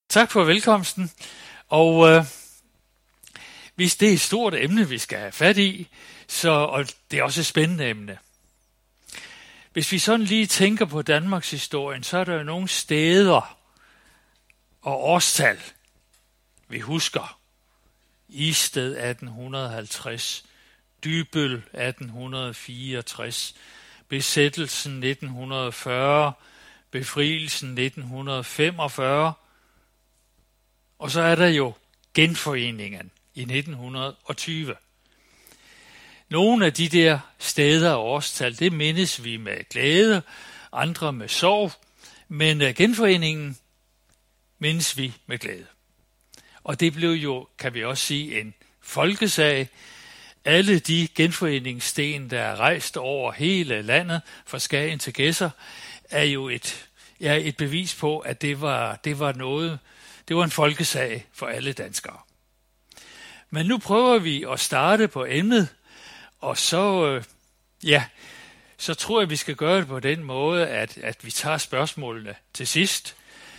Tak for velkomsten. Og hvis det er et stort emne, vi skal have fat i, og det er også et spændende emne. Hvis vi sådan lige tænker på Danmarks historien, så er der jo nogle steder og årstal, vi husker. Isted 1850, Dybbøl 1864, besættelsen 1940, befrielsen 1945, og så er der jo genforeningen i 1920. Nogle af de der steder og årstal, det mindes vi med glæde, andre med sorg, men genforeningen mindes vi med glæde. Og det blev jo, kan vi også sige, en folkesag. Alle de genforeningssten, der er rejst over hele landet, fra Skagen til Gedser, er jo et bevis på, at det var en folkesag for alle danskere. Men nu prøver vi at starte på emnet, og så tror jeg, vi skal gøre det på den måde, at vi tager spørgsmålene til sidst.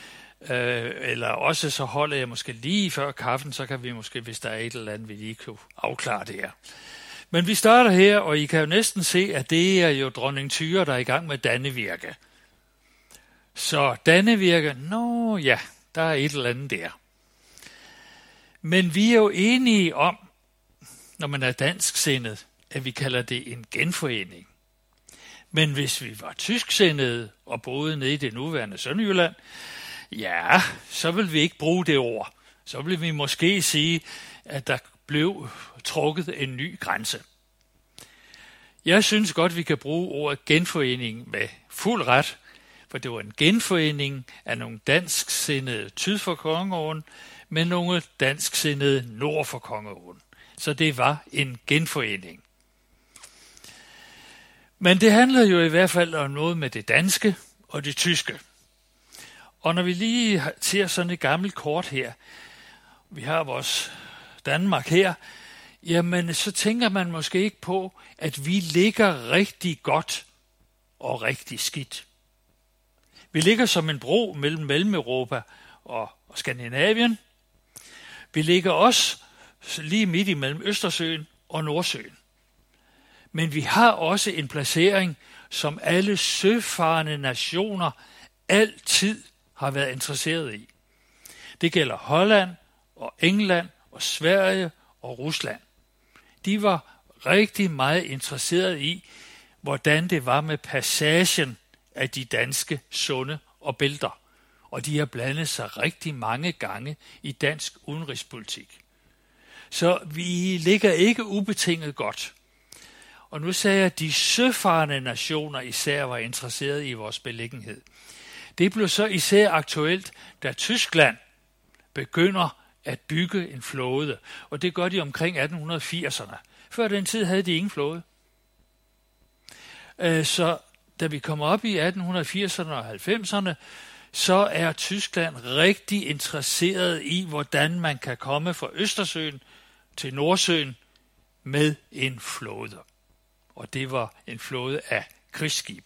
Eller også så holder jeg måske lige før kaffen, så kan vi måske, hvis der er et eller andet, vi lige kan afklare det her. Men vi starter her, og I kan jo næsten se, at det er jo dronning Thyre, der er i gang med Dannevirke. Så Dannevirke, der er et eller andet der. Men vi er jo enige om, når man er dansksindet, at vi kalder det en genforening. Men hvis vi var tysksindede og boede nede i det nuværende Sønderjylland, så vil vi ikke bruge det ord. Så vil vi måske sige, at der blev trukket en ny grænse. Jeg synes godt, vi kan bruge ordet genforening med fuld ret, for det var en genforening af nogle dansksindede syd for Kongeåen med nogle dansksindede nord for Kongeåen. Så det var en genforening. Men det handler jo i hvert fald om noget med det danske og det tyske. Og når vi lige ser sådan et gammelt kort her, vi har vores Danmark her, jamen så tænker man måske ikke på, at vi ligger rigtig godt og rigtig skidt. Vi ligger som en bro mellem Mellem-Europa og Skandinavien. Vi ligger også lige midt imellem Østersøen og Nordsøen. Men vi har også en placering, som alle søfarende nationer altid har været interesseret i. Det gælder Holland og England og Sverige og Rusland. De var rigtig meget interesseret i, hvordan det var med passagen af de danske sunde og bælter. Og de har blandet sig rigtig mange gange i dansk udenrigspolitik. Så vi ligger ikke ubetinget godt. Og nu sagde jeg, at de søfarende nationer især var interesseret i vores beliggenhed. Det blev så især aktuelt, da Tyskland begynder at bygge en flåde. Og det gør de omkring 1880'erne. Før den tid havde de ingen flåde. Så da vi kommer op i 1880'erne og 90'erne, så er Tyskland rigtig interesseret i, hvordan man kan komme fra Østersøen til Nordsøen med en flåde. Og det var en flåde af krigsskibe.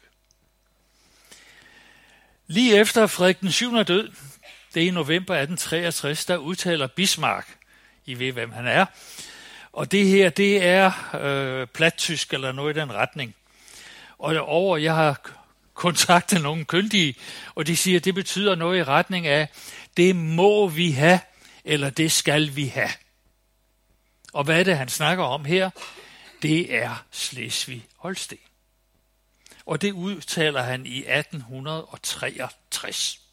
Lige efter Frederik den 7. død, det er i november 1863, der udtaler Bismarck, I ved hvem han er, og det her, det er plattysk eller noget i den retning. Og jeg har kontaktet nogle kyndige, og de siger, at det betyder noget i retning af, det må vi have, eller det skal vi have. Og hvad er det, han snakker om her? Det er Slesvig-Holsten. Og det udtaler han i 1863.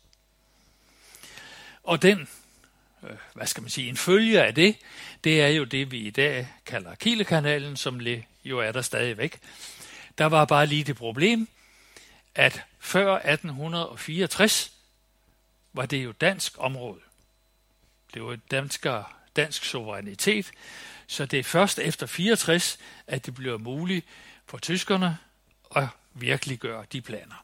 Og den, en følge af det, det er jo det, vi i dag kalder Kielekanalen, som jo er der stadigvæk. Der var bare lige det problem, at før 1864 var det jo dansk område. Det var dansk suverænitet, så det er først efter 64, at det bliver muligt for tyskerne at virkeliggøre de planer.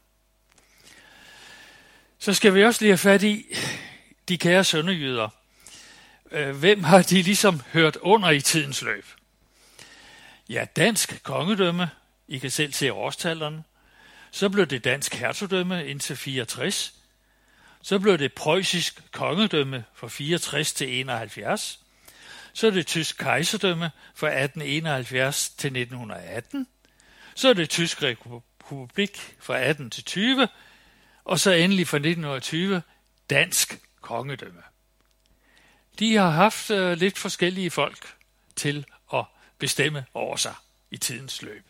Så skal vi også lige have fat i de kære sønderjyder. Hvem har de ligesom hørt under i tidens løb? Ja, dansk kongedømme. I kan selv se årstallerne. Så blev det dansk hertugdømme indtil 64. Så blev det preussisk kongedømme fra 64 til 71. Så er det tysk kejserdømme fra 1871 til 1918. Så er det tysk republik fra 18 til 20. Og så endelig fra 1920 dansk kongedømme. De har haft lidt forskellige folk til at bestemme over sig i tidens løb.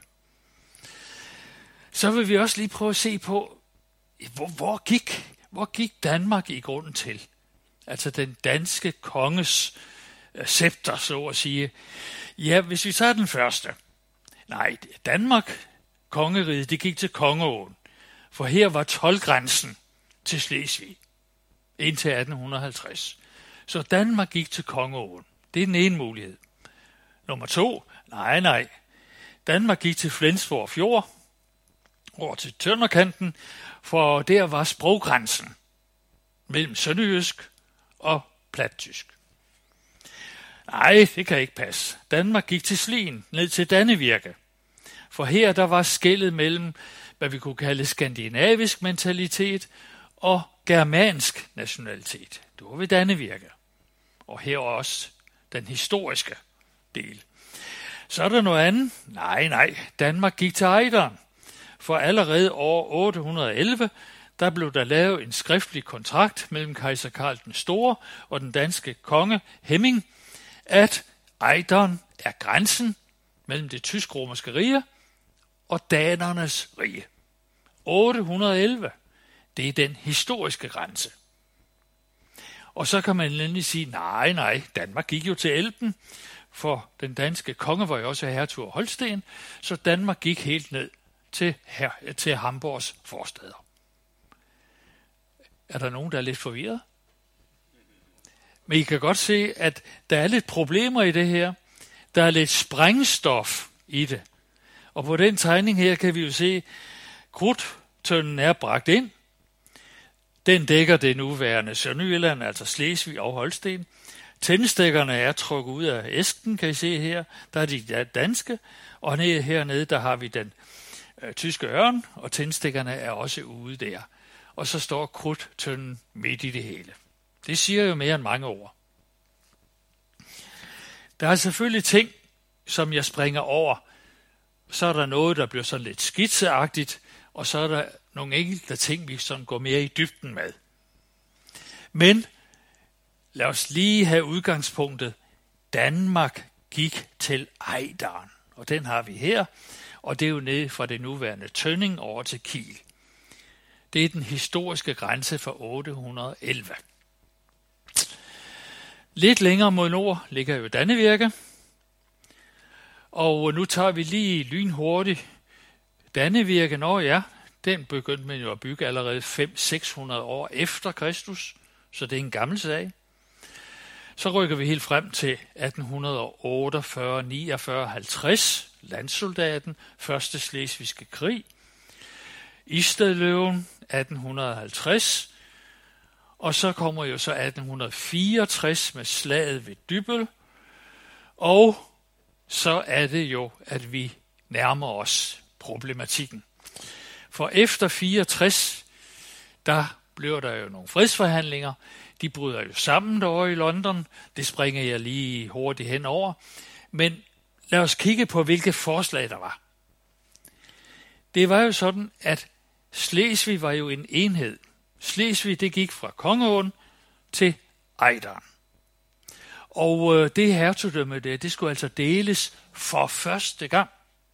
Så vil vi også lige prøve at se på, hvor gik Danmark i grunden til? Altså den danske konges scepter, så at sige. Ja, hvis vi tager den første. Nej, Danmark, kongeriget, det gik til Kongeåen. For her var toldgrænsen til Slesvig indtil 1850. Så Danmark gik til Kongeåen. Det er den ene mulighed. Nummer 2. Nej. Danmark gik til Flensborg Fjord, over til Tønderkanten, for der var sproggrænsen mellem sønderjysk og plattysk. Nej, det kan ikke passe. Danmark gik til Slien, ned til Dannevirke. For her der var skellet mellem, hvad vi kunne kalde skandinavisk mentalitet og germansk nationalitet. Det var ved Dannevirke. Og her også den historiske del. Så er der noget andet. Nej. Danmark gik til Ejderen. For allerede år 811, der blev der lavet en skriftlig kontrakt mellem kejser Karl den Store og den danske konge Hemming, at Ejderen er grænsen mellem det tysk-romerske rige og danernes rige. 811, det er den historiske grænse. Og så kan man endelig sige, nej, Danmark gik jo til Elben, for den danske konge var jo også hertug af Holsten, så Danmark gik helt ned til Hamborgs forstæder. Er der nogen, der er lidt forvirret? Men I kan godt se, at der er lidt problemer i det her. Der er lidt sprængstof i det. Og på den tegning her kan vi jo se, at krudttønden er bragt ind. Den dækker det nuværende Sønderjylland, altså Slesvig og Holsten. Tændstikkerne er trukket ud af æsken, kan I se her. Der er de danske, og hernede der har vi den tyske ørn, og tændstikkerne er også ude der. Og så står krudttønden midt i det hele. Det siger jo mere end mange ord. Der er selvfølgelig ting, som jeg springer over. Så er der noget, der bliver sådan lidt skitseagtigt, og så er der nogle enkelte ting, vi sådan går mere i dybden med. Men lad os lige have udgangspunktet. Danmark gik til Ejderen, og den har vi her, og det er jo nede fra det nuværende Tønning over til Kiel. Det er den historiske grænse for 811. Lidt længere mod nord ligger jo Dannevirke, og nu tager vi lige lynhurtigt Dannevirke. Den begyndte man jo at bygge allerede 500-600 år efter Kristus, så det er en gammel sag. Så rykker vi helt frem til 1848, 49, 50, landsoldaten, første slesvigske krig, Istedløven 1850, og så kommer jo så 1864 med slaget ved Dybbøl, og så er det jo, at vi nærmer os problematikken. For efter 64, der bliver der jo nogle fredsforhandlinger. De bryder jo sammen derovre i London. Det springer jeg lige hurtigt henover. Men lad os kigge på, hvilke forslag der var. Det var jo sådan, at Slesvig var jo en enhed. Slesvig, det gik fra Kongeåen til Ejderen. Og det hertugdømme det skulle altså deles for første gang.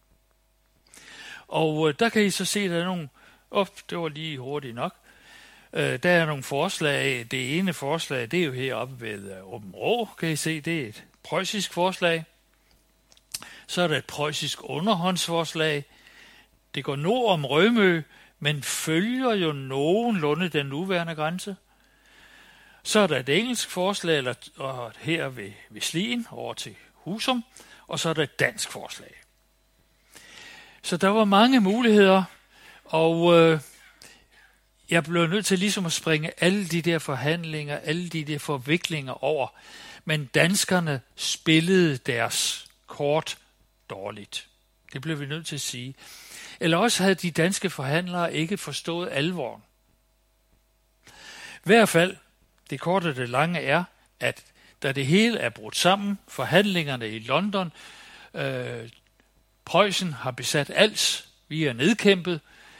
Og der kan I så se, at der er nogle... det var lige hurtigt nok. Der er nogle forslag. Det ene forslag, det er jo heroppe ved Aabenraa, kan I se. Det er et preussisk forslag. Så er der et preussisk underhåndsforslag. Det går nord om Rømø, men følger jo nogenlunde den nuværende grænse. Så er der et engelsk forslag, og her ved Slien over til Husum, og så er der et dansk forslag. Så der var mange muligheder, og jeg blev nødt til ligesom at springe alle de der forhandlinger, alle de der forviklinger over. Men danskerne spillede deres kort dårligt. Det blev vi nødt til at sige. Eller også havde de danske forhandlere ikke forstået alvoren. hvert fald, det korte og det lange er, at da det hele er brudt sammen, forhandlingerne i London, Preussen har besat Als, vi er nedkæmpet,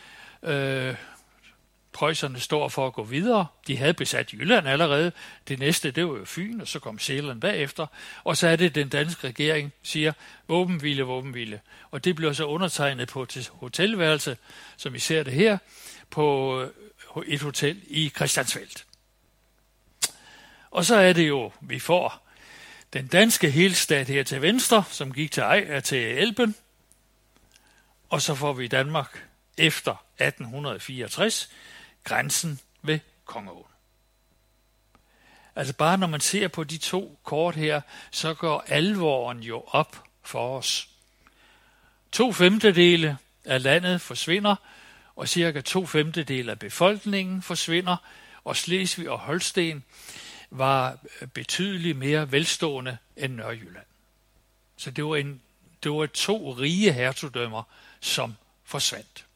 preusserne står for at gå videre. De havde besat Jylland allerede. Det næste, det var jo Fyn, og så kom Sjælland bagefter. Og så er det, den danske regering siger, våbenhvile, våbenhvile. Og det bliver så undertegnet på et hotelværelse, som I ser det her, på et hotel i Christiansfeld. Og så er det jo, vi får den danske helstat her til venstre, som gik til Elben. Og så får vi Danmark efter 1864 grænsen ved Kongeåen. Altså bare når man ser på de to kort her, så går alvoren jo op for os. 2/5 af landet forsvinder, og cirka 2/5 af befolkningen forsvinder, og Slesvig og Holsten var betydeligt mere velstående end Nørrejylland. Så det var 2 rige hertugdømmer, som forsvandt.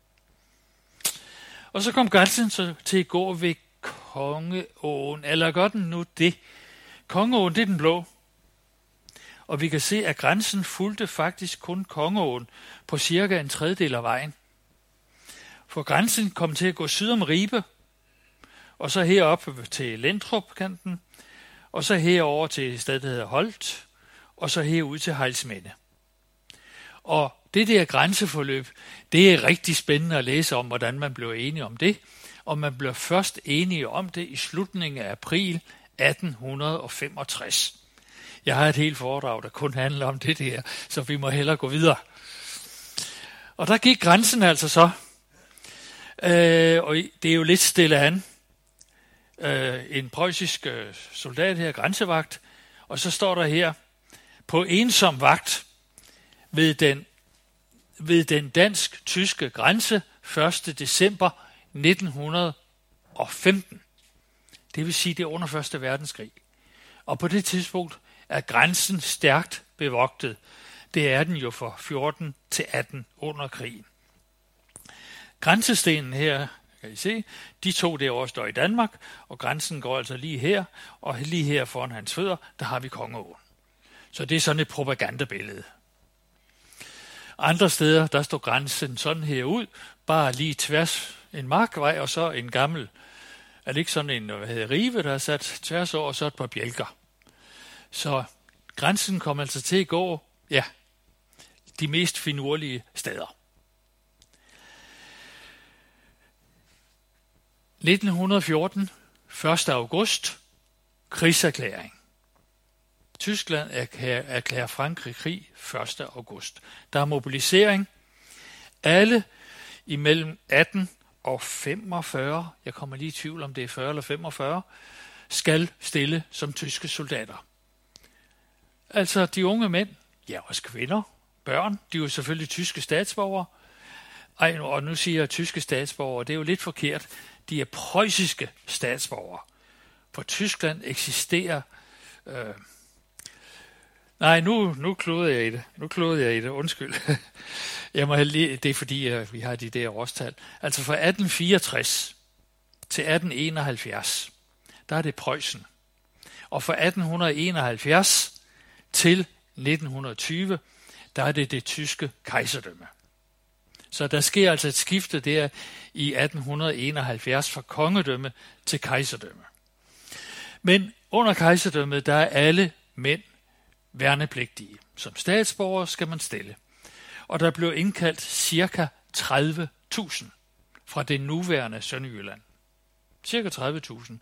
Og så kom grænsen så til at gå ved Kongeåen, eller gør den nu det? Kongeåen, det er den blå. Og vi kan se, at grænsen fulgte faktisk kun Kongeåen på cirka 1/3 af vejen. For grænsen kom til at gå syd om Ribe, og så heroppe til Lendrup-kanten, og så herover til et sted, der hedder Holt, og så herud til Hejlsminde. Og det der grænseforløb, det er rigtig spændende at læse om, hvordan man blev enige om det. Og man blev først enige om det i slutningen af april 1865. Jeg har et helt foredrag, der kun handler om det der, så vi må hellere gå videre. Og der gik grænsen altså så. Og det er jo lidt stille an. En preussisk soldat her, grænsevagt, og så står der her, på ensom vagt ved den dansk-tyske grænse 1. december 1915. Det vil sige, det er under 1. verdenskrig. Og på det tidspunkt er grænsen stærkt bevogtet. Det er den jo fra 14 til 18 under krigen. Grænsestenen her, kan I se, de 2 derovre står i Danmark, og grænsen går altså lige her, og lige her foran hans fødder, der har vi Kongeåen. Så det er sådan et propagandabillede. Andre steder, der står grænsen sådan her ud, bare lige tværs en markvej, og så en gammel, er det ikke sådan en rive, der er sat tværs over, og så et par bjælker. Så grænsen kom altså til at gå, ja, de mest finurlige steder. 1914, 1. august, krigserklæring. Tyskland erklærer Frankrig krig 1. august. Der er mobilisering. Alle imellem 18 og 45, jeg kommer lige i tvivl om det er 40 eller 45, skal stille som tyske soldater. Altså de unge mænd, ja også kvinder, børn, de er jo selvfølgelig tyske statsborgere. Og nu siger jeg tyske statsborgere, det er jo lidt forkert. De er preussiske statsborgere. For Tyskland eksisterer... Nu klodede jeg i det. Undskyld. Det er fordi, vi har de der årstal. Altså fra 1864 til 1871, der er det Preussen. Og fra 1871 til 1920, der er det tyske kejserdømme. Så der sker altså et skifte der i 1871 fra kongedømme til kejserdømme. Men under kejserdømmet, der er alle mænd værnepligtige. Som statsborger skal man stille. Og der blev indkaldt cirka 30.000 fra det nuværende Sønderjylland. Cirka 30.000.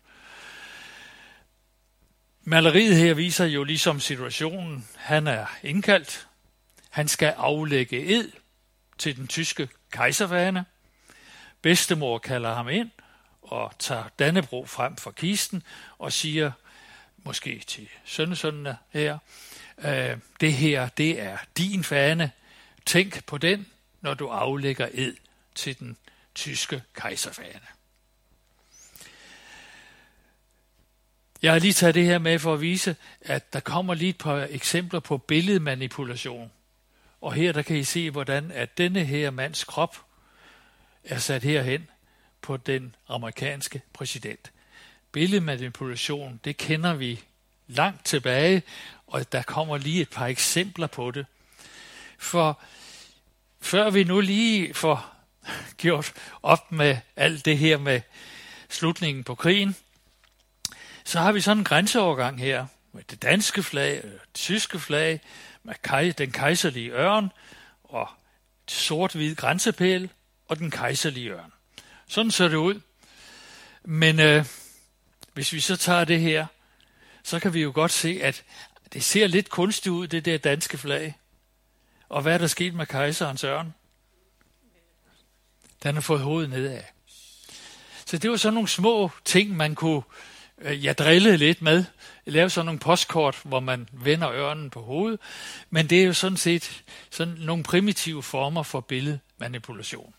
Maleriet her viser jo ligesom situationen. Han er indkaldt. Han skal aflægge ed til den tyske kejserfane. Bedstemor kalder ham ind og tager Dannebrog frem fra kisten og siger, måske til sønnesønnene her, det her, det er din fane. Tænk på den, når du aflægger ed til den tyske kejserfane. Jeg har lige taget det her med for at vise, at der kommer lige et par eksempler på billedmanipulation. Og her der kan I se, hvordan at denne her mands krop er sat herhen på den amerikanske præsident. billedmanipulation, det kender vi langt tilbage, og der kommer lige et par eksempler på det. For før vi nu lige får gjort op med alt det her med slutningen på krigen, så har vi sådan en grænseovergang her, med det danske flag, det tyske flag, med den kejserlige ørn, og sort-hvid grænsepæl, og den kejserlige ørn. Sådan ser det ud. Men hvis vi så tager det her, så kan vi jo godt se, at det ser lidt kunstigt ud, det der danske flag. Og hvad er der sket med kejserens ørn? Den har fået hovedet nedad. Så det var sådan nogle små ting, man kunne drille lidt med. Lave sådan nogle postkort, hvor man vender ørnen på hovedet. Men det er jo sådan set sådan nogle primitive former for billedmanipulation.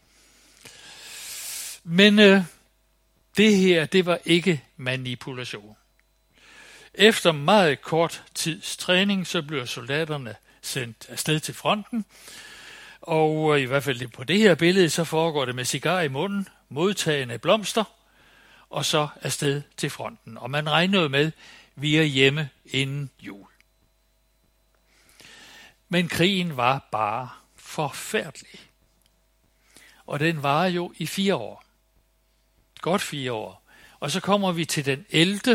Men det her, det var ikke manipulation. Efter meget kort tids træning, så blev soldaterne sendt afsted til fronten. Og i hvert fald på det her billede, så foregår det med cigar i munden, modtagende blomster, og så afsted til fronten. Og man regnede med, vi er hjemme inden jul. Men krigen var bare forfærdelig. Og den var jo i 4 år. Godt 4 år. Og så kommer vi til den 11.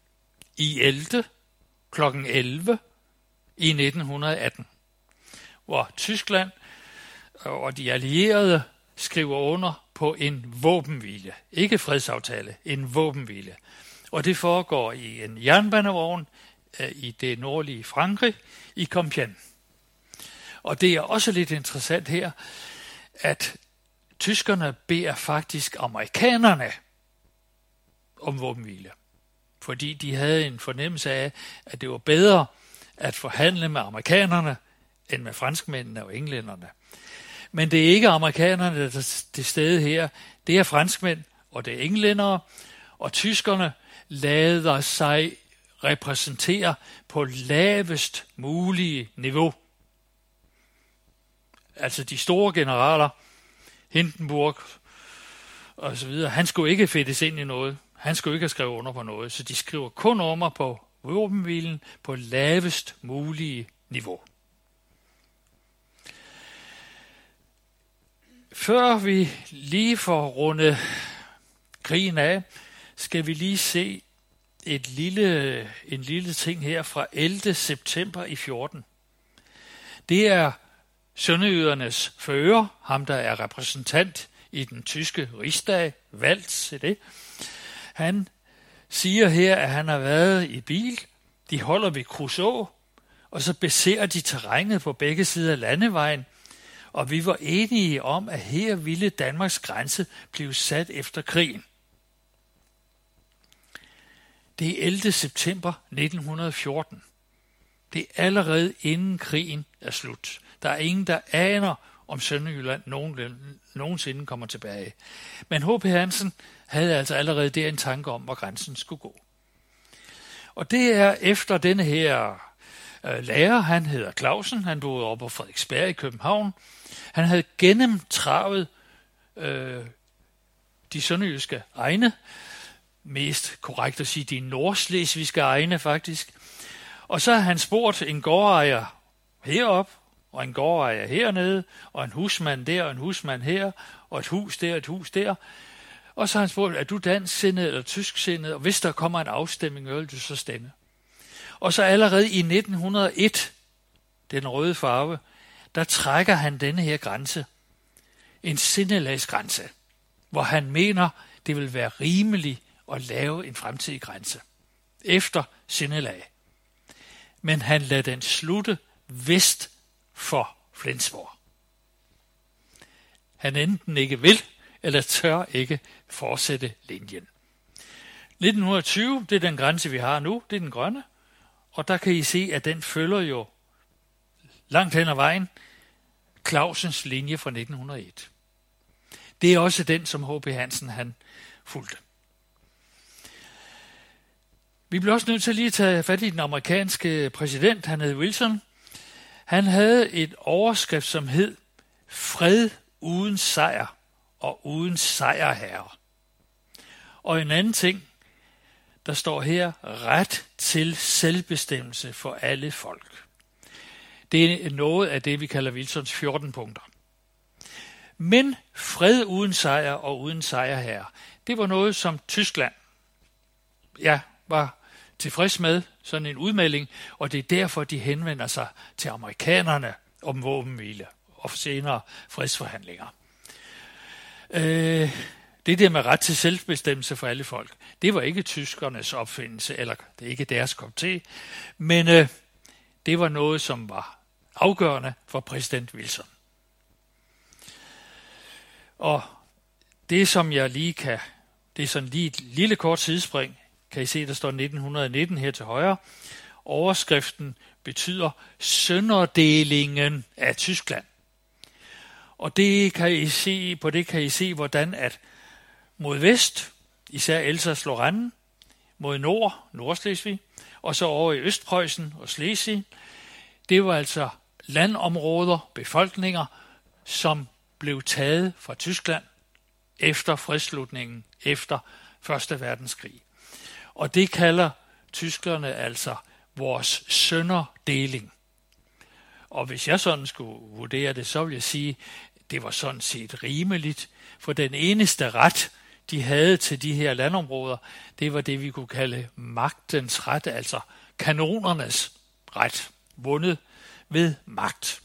kl. 11 i 1918, hvor Tyskland og de allierede skriver under på en våbenhvile. Ikke fredsaftale, en våbenhvile. Og det foregår i en jernbanevogn i det nordlige Frankrig, i Compiègne. Og det er også lidt interessant her, at tyskerne beder faktisk amerikanerne om våbenhvile. Fordi de havde en fornemmelse af, at det var bedre at forhandle med amerikanerne, end med franskmændene og englænderne. Men det er ikke amerikanerne, der er til stede her. Det er franskmænd, og det er englændere, og tyskerne lader sig repræsentere på lavest mulige niveau. Altså de store generaler, Hindenburg og så videre, han skulle ikke fedtes ind i noget. Han skulle ikke have skrevet under på noget, så de skriver kun under på våbenhvilen på lavest mulige niveau. Før vi lige får rundet krigen af, skal vi lige se en lille ting her fra 11. september i 14. Det er sønderjydernes fører, ham der er repræsentant i den tyske Rigsdag, Waltz, det. Han siger her, at han har været i bil. De holder ved Kruså, og så beser de terrænet på begge sider af landevejen. Og vi var enige om, at her ville Danmarks grænse blive sat efter krigen. Det er 11. september 1914. Det er allerede inden krigen er slut. Der er ingen, der aner, om Sønderjylland nogensinde kommer tilbage. Men H.P. Hansen havde altså allerede der en tanke om, hvor grænsen skulle gå. Og det er efter denne her lærer, han hedder Clausen, han boede oppe på Frederiksberg i København. Han havde gennemtravet de sønderjyske egne, mest korrekt at sige de nordslesvigske egne faktisk. Og så har han spurgt en gårdejer herop, og en gårdejer hernede, og en husmand der, og en husmand her, og et hus der, et hus der. Og så har han spurgt, er du dansksindet eller tysksindet, og hvis der kommer en afstemning, vil du så stemme? Og så allerede i 1901, den røde farve, der trækker han denne her grænse. En sindelagsgrænse, hvor han mener, det vil være rimeligt at lave en fremtidig grænse. Efter sindelag. Men han lader den slutte vest for Flensborg. Han enten ikke vil, eller tør ikke fortsætte linjen. 1920, det er den grænse, vi har nu, det er den grønne, og der kan I se, at den følger jo langt hen ad vejen Clausens linje fra 1901. Det er også den, som H.P. Hansen han fulgte. Vi bliver også nødt til lige at tage fat i den amerikanske præsident, han hed Wilson. Han havde et overskrift, som hed Fred uden sejr og uden sejrherre. Og en anden ting, der står her, ret til selvbestemmelse for alle folk. Det er noget af det, vi kalder Wilsons 14 punkter. Men fred uden sejr og uden sejrherre, det var noget, som Tyskland var tilfreds med, sådan en udmelding, og det er derfor, de henvender sig til amerikanerne om våbenhvile og senere fredsforhandlinger. Det der med ret til selvbestemmelse for alle folk, det var ikke tyskernes opfindelse, eller det er ikke deres kop te, men det var noget, som var afgørende for præsident Wilson. Og det, som jeg lige kan, det er sådan lige et lille kort sidespring, kan I se, der står 1919 her til højre. Overskriften betyder sønderdelingen af Tyskland. Og det kan I se, på det kan I se, hvordan at mod vest, især Elsass-Lorraine, mod nord, Nordslesvig, og så over i Østpreussen og Slesvig, det var altså landområder, befolkninger, som blev taget fra Tyskland efter fredsslutningen, efter 1. verdenskrig. Og det kalder tyskerne altså vores sønderdeling. Og hvis jeg sådan skulle vurdere det, så vil jeg sige, at det var sådan set rimeligt, for den eneste ret, de havde til de her landområder, det var det, vi kunne kalde magtens ret, altså kanonernes ret, vundet ved magt.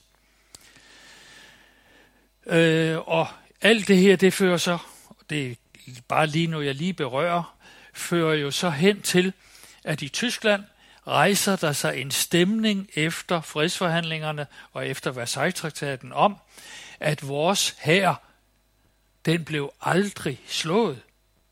Og alt det her, det fører så, det er bare lige nu jeg lige berører, fører jo så hen til, at i Tyskland rejser der sig en stemning efter fredsforhandlingerne og efter Versailles-traktaten om, at vores hær, den blev aldrig slået.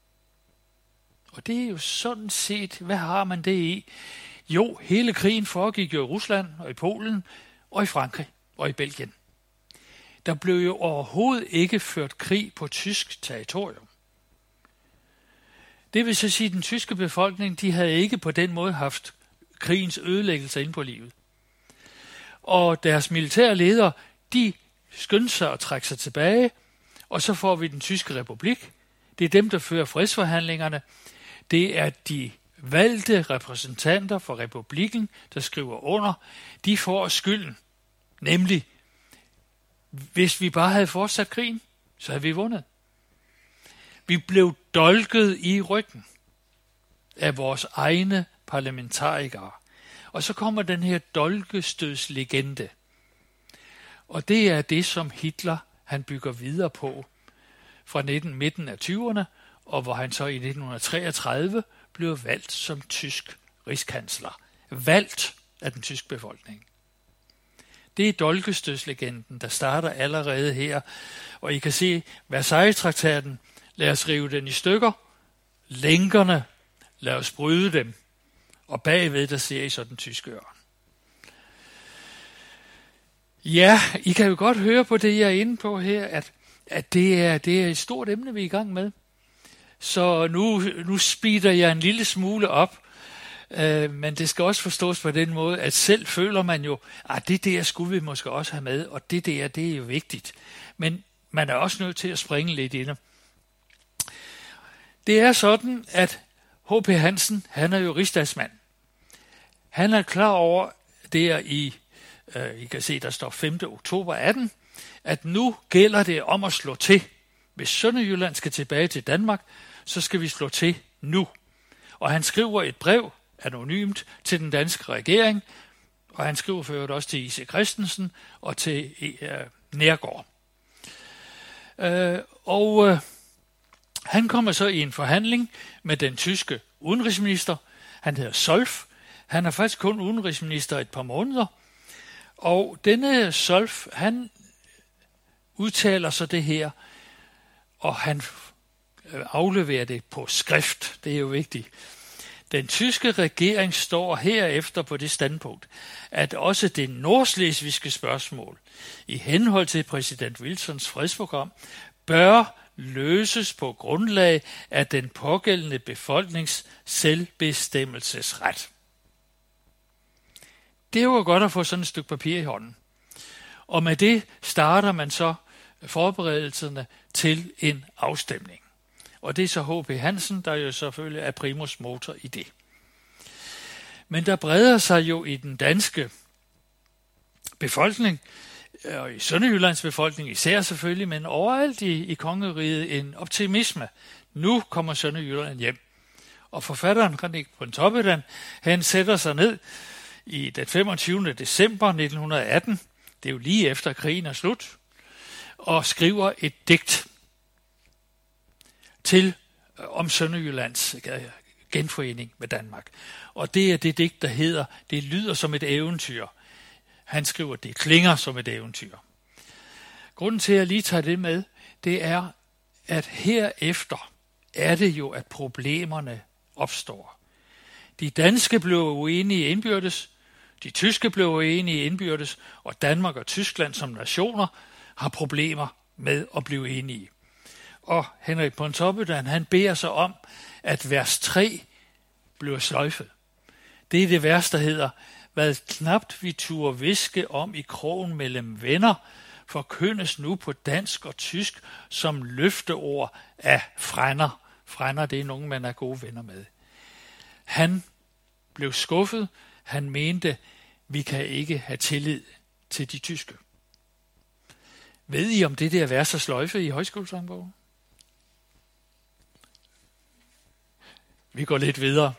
Og det er jo sådan set, hvad har man det i? Jo, hele krigen foregik jo i Rusland og i Polen og i Frankrig og i Belgien. Der blev jo overhovedet ikke ført krig på tysk territorium. Det vil så sige, at den tyske befolkning, de havde ikke på den måde haft krigens ødelæggelse inde på livet. Og deres militære ledere, de skyndte sig at trække sig tilbage, og så får vi den tyske republik. Det er dem, der fører fredsforhandlingerne. Det er de valgte repræsentanter for republikken, der skriver under. De får skylden. Nemlig, hvis vi bare havde fortsat krigen, så havde vi vundet. Vi blev dolket i ryggen af vores egne parlamentarikere. Og så kommer den her dolkestødslegende. Og det er det, som Hitler han bygger videre på fra midten af 20'erne, og hvor han så i 1933 blev valgt som tysk rigskansler. Valgt af den tyske befolkning. Det er dolkestødslegenden, der starter allerede her. Og I kan se Versailles-traktaten. Lad os rive den i stykker. Lænkerne, lad os bryde dem. Og bagved, der ser I så den tyske ørn. Ja, I kan jo godt høre på det, jeg er inde på her, at det er et stort emne, vi er i gang med. Så nu speeder jeg en lille smule op, men det skal også forstås på den måde, at selv føler man jo, at det der skulle vi måske også have med, og det der, det er jo vigtigt. Men man er også nødt til at springe lidt i det. Det er sådan, at H.P. Hansen, han er jo rigsdagsmand. Han er klar over, der I kan se, der står 5. oktober 18, at nu gælder det om at slå til. Hvis Sønderjylland skal tilbage til Danmark, så skal vi slå til nu. Og han skriver et brev, anonymt, til den danske regering, og han skriver for øvrigt også til I.C. Christensen og til Neergaard. Han kommer så i en forhandling med den tyske udenrigsminister. Han hedder Solf. Han er faktisk kun udenrigsminister et par måneder. Og denne Solf, han udtaler så det her, og han afleverer det på skrift. Det er jo vigtigt. Den tyske regering står herefter på det standpunkt, at også det nordslesvigske spørgsmål, i henhold til præsident Wilsons fredsprogram, bør løses på grundlag af den pågældende befolknings selvbestemmelsesret. Det var godt at få sådan et stykke papir i hånden. Og med det starter man så forberedelserne til en afstemning. Og det er så H.P. Hansen, der jo selvfølgelig er primus motor i det. Men der breder sig jo i den danske befolkning, og i Sønderjyllands befolkning især selvfølgelig, men overalt i kongeriget en optimisme. Nu kommer Sønderjylland hjem. Og forfatteren René Pontoppidan, han sætter sig ned i den 25. december 1918, det er jo lige efter krigen er slut, og skriver et digt om Sønderjyllands genforening med Danmark. Og det er det digt, der hedder Det lyder som et eventyr. Han skriver, det klinger som et eventyr. Grunden til, at jeg lige tager det med, det er, at herefter er det jo, at problemerne opstår. De danske blev uenige indbyrdes, de tyske blev uenige indbyrdes, og Danmark og Tyskland som nationer har problemer med at blive enige. Og Henrik Pontoppidan, han beder sig om, at vers 3 bliver sløjfet. Det er det vers, der hedder, hvad knapt vi turde viske om i krogen mellem venner, forkyndes nu på dansk og tysk som løfteord af frænder. Frænder, det er nogen, man er gode venner med. Han blev skuffet. Han mente, vi kan ikke have tillid til de tyske. Ved I, om det der vers er sløjfet i højskolesangbogen? Vi går lidt videre.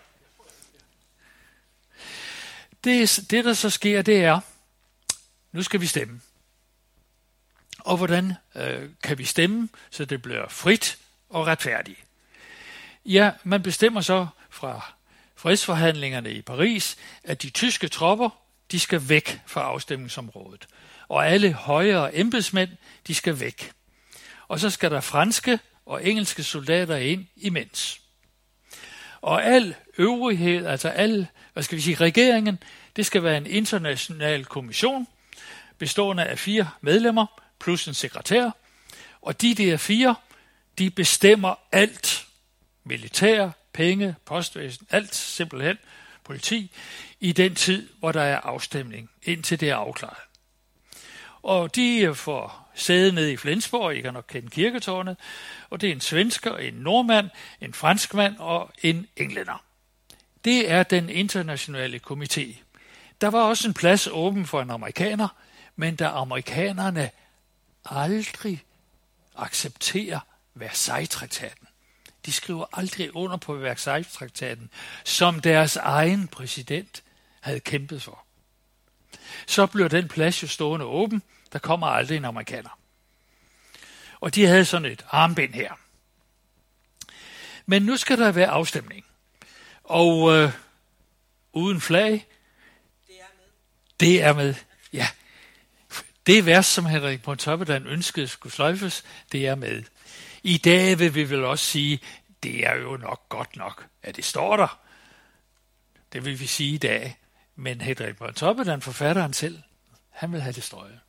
Det, der så sker, det er, nu skal vi stemme. Og hvordan kan vi stemme, så det bliver frit og retfærdigt? Ja, man bestemmer så fra fredsforhandlingerne i Paris, at de tyske tropper, de skal væk fra afstemningsområdet. Og alle højere embedsmænd, de skal væk. Og så skal der franske og engelske soldater ind imens. Og al øvrighed, altså regeringen, det skal være en international kommission, bestående af 4 medlemmer, plus en sekretær. Og de der 4, de bestemmer alt. Militær, penge, postvæsen, alt simpelthen, politi, i den tid, hvor der er afstemning, indtil det er afklaret. Og de får sæde nede i Flensborg, I kan nok kende kirketårnet, og det er en svensker, en nordmand, en franskmand og en englænder. Det er den internationale komité. Der var også en plads åben for en amerikaner, men da amerikanerne aldrig accepterer Versailles-traktaten, de skriver aldrig under på Versailles-traktaten, som deres egen præsident havde kæmpet for. Så blev den plads jo stående åben, der kommer aldrig en amerikaner. Og de havde sådan et armbind her. Men nu skal der være afstemning. Og uden flag, det er med. Ja. Det vers, som Henrik Pontoppidan ønskede skulle sløjfes, det er med. I dag vil vi vel også sige, det er jo nok godt nok, at det står der. Det vil vi sige i dag. Men Henrik Pontoppidan, forfatteren selv, han vil have det strøget.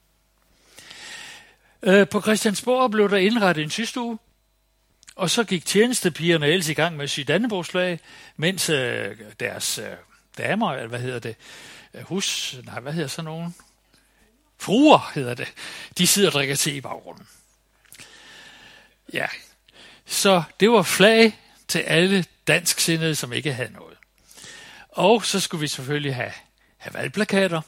På Christiansborg blev der indrettet en systue, og så gik tjenestepigerne ellers i gang med at sy dannebrogsflag, mens deres damer, eller hvad hedder det, hvad hedder sådan nogen? Fruer hedder det. De sidder og drikker te i baggrunden. Ja, så det var flag til alle dansksindede, som ikke havde noget. Og så skulle vi selvfølgelig have valgplakater.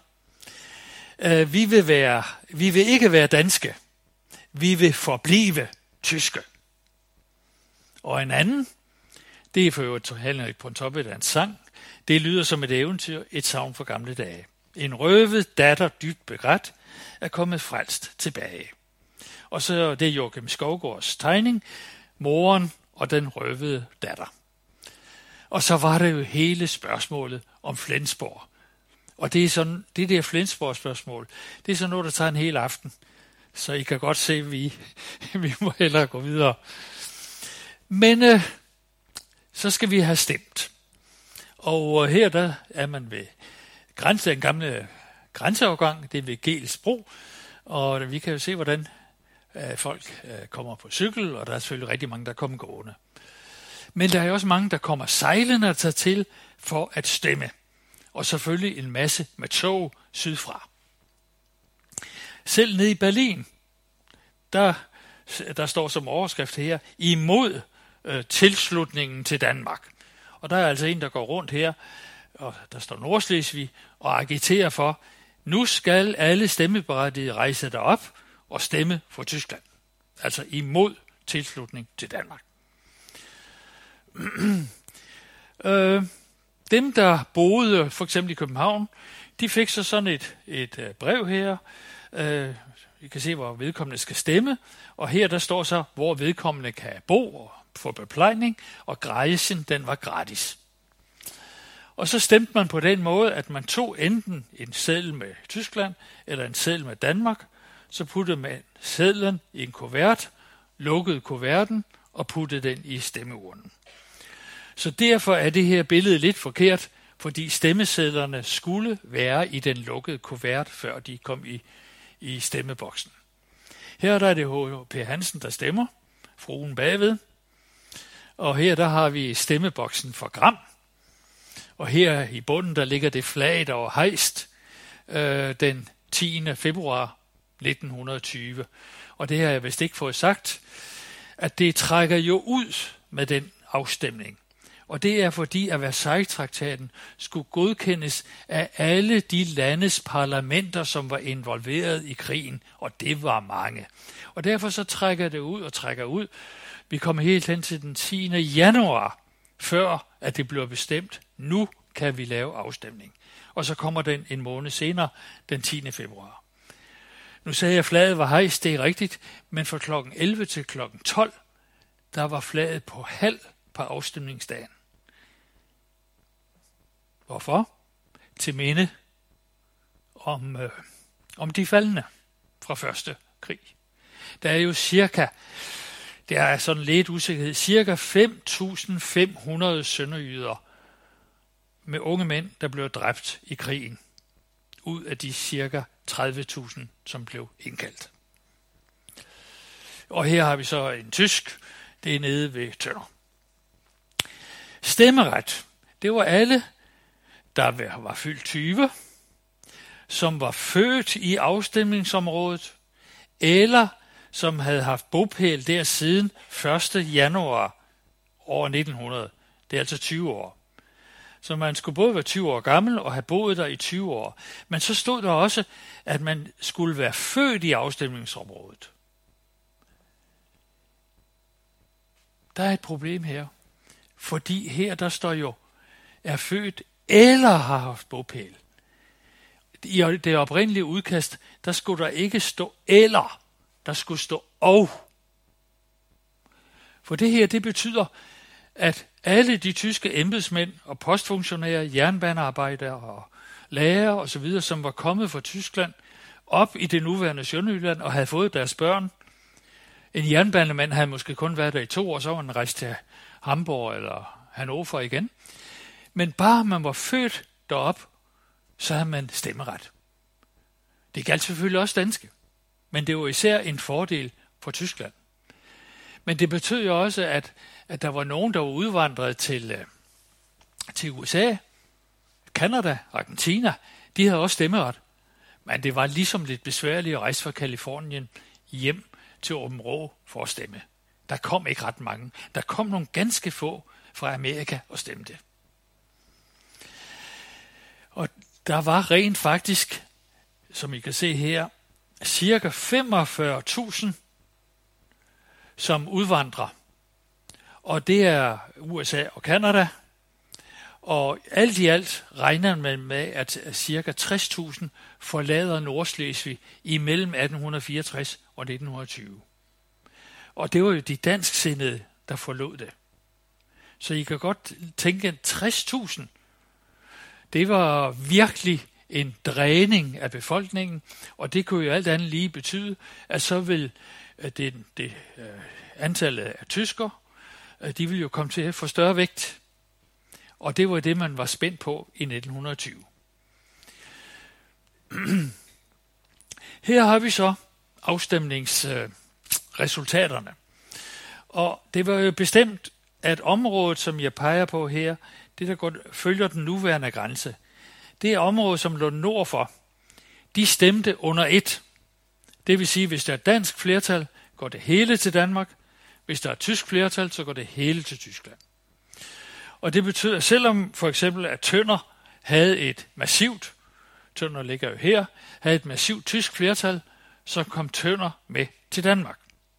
Vi vil ikke være danske. Vi vil forblive tyske. Og en anden, det er for øvrigt Henrik Pontoppidans sang. Det lyder som et eventyr, et savn for gamle dage. En røvet datter, dybt begrædt, er kommet frelst tilbage. Og så det er Joachim Skovgaards tegning, moren og den røvede datter. Og så var det jo hele spørgsmålet om Flensborg. Og det er sådan, det der Flensborg-spørgsmål, det er sådan noget, der tager en hel aften. Så I kan godt se, at vi må hellere gå videre. Men så skal vi have stemt. Og her der er man ved den gamle grænseovergang, det er ved Gelsbro. Og vi kan jo se, hvordan folk kommer på cykel, og der er selvfølgelig rigtig mange, der kommer gående. Men der er også mange, der kommer sejlende og tager til for at stemme. Og selvfølgelig en masse med tog sydfra. Selv nede i Berlin, der står som overskrift her, imod tilslutningen til Danmark. Og der er altså en, der går rundt her, og der står Nordslesvig, og agiterer for, nu skal alle stemmeberettigede rejse derop og stemme for Tyskland. Altså imod tilslutning til Danmark. Dem, der boede for eksempel i København, de fik så sådan et brev her. I kan se, hvor vedkommende skal stemme. Og her der står så, hvor vedkommende kan bo og få beplejning, og grejsen, den var gratis. Og så stemte man på den måde, at man tog enten en seddel med Tyskland, eller en seddel med Danmark, så puttede man sedlen i en kuvert, lukkede kuverten og puttede den i stemmeurnen. Så derfor er det her billede lidt forkert, fordi stemmesedlerne skulle være i den lukkede kuvert, før de kom i stemmeboksen. Her der er det H.P. Hansen, der stemmer, fruen bagved, og her der har vi stemmeboksen for Gram, og her i bunden der ligger det flag, der var hejst den 10. februar 1920. Og det har jeg vist ikke fået sagt, at det trækker jo ud med den afstemning. Og det er fordi, at Versailles-traktaten skulle godkendes af alle de landes parlamenter, som var involveret i krigen, og det var mange. Og derfor så trækker det ud og trækker ud. Vi kommer helt hen til den 10. januar, før at det bliver bestemt. Nu kan vi lave afstemning. Og så kommer den en måned senere, den 10. februar. Nu sagde jeg, at flaget var hejst, det er rigtigt, men fra kl. 11 til kl. 12, der var flaget på halv på afstemningsdagen. Hvorfor? Til minde om de faldne fra første krig. Der er jo der er sådan lidt usikkerhed, cirka 5.500 sønderjyder med unge mænd, der blev dræbt i krigen, ud af de cirka 30.000, som blev indkaldt. Og her har vi så en tysk, det er nede ved Tønder. Stemmeret, det var alle, der var fyldt 20, som var født i afstemningsområdet, eller som havde haft bopæl der siden 1. januar år 1900. Det er altså 20 år. Så man skulle både være 20 år gammel og have boet der i 20 år. Men så stod der også, at man skulle være født i afstemningsområdet. Der er et problem her. Fordi her der står jo, er født eller har haft bopæl. I det oprindelige udkast, der skulle der ikke stå eller, der skulle stå og. For det her, det betyder, at alle de tyske embedsmænd og postfunktionærer, jernbanearbejdere og lærere osv., som var kommet fra Tyskland op i det nuværende Sønderjylland og havde fået deres børn. En jernbanemand havde måske kun været der i 2 år, så var han rejst til Hamburg eller Hannover igen. Men bare man var født derop, så havde man stemmeret. Det galt selvfølgelig også danske, men det var især en fordel for Tyskland. Men det betød jo også, at der var nogen, der var udvandret til USA, Canada, Argentina. De havde også stemmeret. Men det var ligesom lidt besværligt at rejse fra Kalifornien hjem til Åben Rå for at stemme. Der kom ikke ret mange. Der kom nogle ganske få fra Amerika og stemte. Og der var rent faktisk, som I kan se her, cirka 45.000 som udvandrer. Og det er USA og Canada. Og alt i alt regner man med, at cirka 60.000 forlader Nordslesvig imellem 1864 og 1920. Og det var jo de dansksindede, der forlod det. Så I kan godt tænke, at 60.000, det var virkelig en dræning af befolkningen, og det kunne jo alt andet lige betyde, at så vil antallet af tyskere, de ville jo komme til at få større vægt. Og det var det, man var spændt på i 1920. Her har vi så afstemningsresultaterne. Og det var jo bestemt, at området, som jeg peger på her, det der godt følger den nuværende grænse, det er området, som lå nord for. De stemte under 1. Det vil sige, hvis der er dansk flertal, går det hele til Danmark. Hvis der er tysk flertal, så går det hele til Tyskland. Og det betyder, at selvom for eksempel at Tønder havde et massivt, Tønder ligger jo her, havde et massivt tysk flertal, så kom Tønder med til Danmark.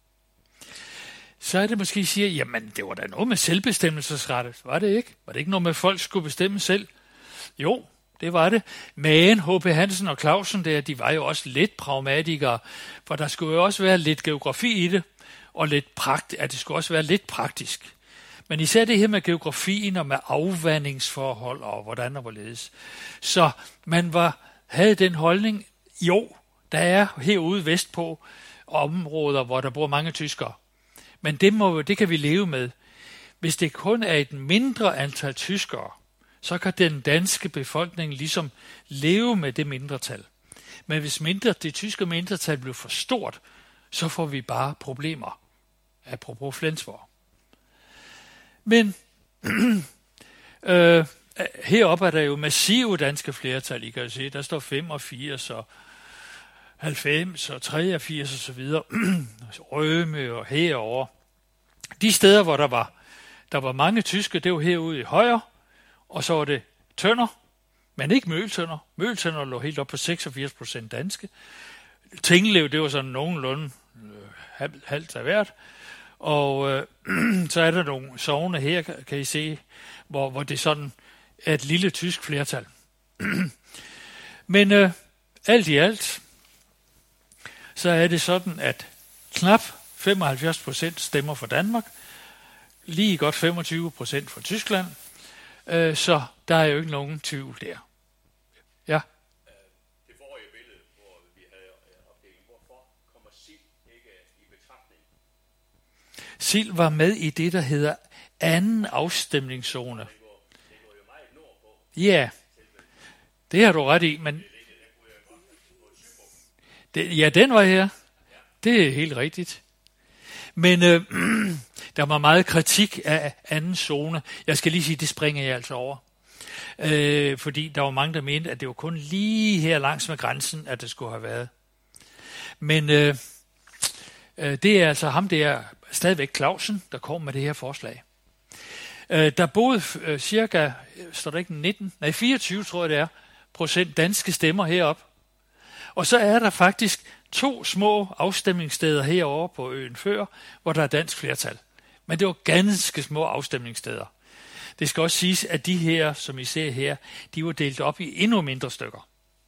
Så er det måske, at siger, jamen det var da noget med selvbestemmelsesret. Var det ikke? Var det ikke noget med, at folk skulle bestemme selv? Jo, det var det. Men H.P. Hansen og Clausen der, de var jo også lidt pragmatikere, for der skulle jo også være lidt geografi i det, og at det skulle også være lidt praktisk. Men især det her med geografien og med afvandingsforhold og hvordan og hvorledes. Så man havde den holdning, jo, der er herude vestpå områder, hvor der bor mange tyskere. Men det kan vi leve med. Hvis det kun er et mindre antal tyskere, så kan den danske befolkning ligesom leve med det mindretal. Men hvis det tyske mindretal bliver for stort, så får vi bare problemer. Apropos Flensborg. Men heroppe er der jo massive danske flertal, I kan se. Der står 85 og 90 og 83 og så videre. Røme og herover. De steder, hvor der var mange tyske, det var herude i højre, og så var det Tønder, men ikke Møgeltønder. Møgeltønder lå helt op på 86% danske. Tinglev, det var sådan nogenlunde halvt af hvert. Og så er der nogle sogne her, kan I se, hvor det sådan er et lille tysk flertal. Men alt i alt, så er det sådan, at knap 75% stemmer for Danmark, lige godt 25% for Tyskland, så der er jo ikke nogen tvivl der. Ja. Det forrige billede, hvor vi havde opdelingen, hvorfor kommer Sild ikke i betragtning? Sild var med i det, der hedder anden afstemningszone. Det går jo meget nordpå. Ja, det har du ret i, men den var her. Det er helt rigtigt. Men der var meget kritik af anden zone. Jeg skal lige sige, det springer jeg altså over. Fordi der var mange, der mente, at det var kun lige her langs med grænsen, at det skulle have været. Men det er altså ham, det er stadigvæk Clausen, der kom med det her forslag. Der boede cirka, står der ikke 24 tror jeg det er, procent danske stemmer herop. Og så er der faktisk 2 små afstemningssteder herovre på øen Før, hvor der er dansk flertal. Men det var ganske små afstemningssteder. Det skal også siges, at de her, som I ser her, de var delt op i endnu mindre stykker.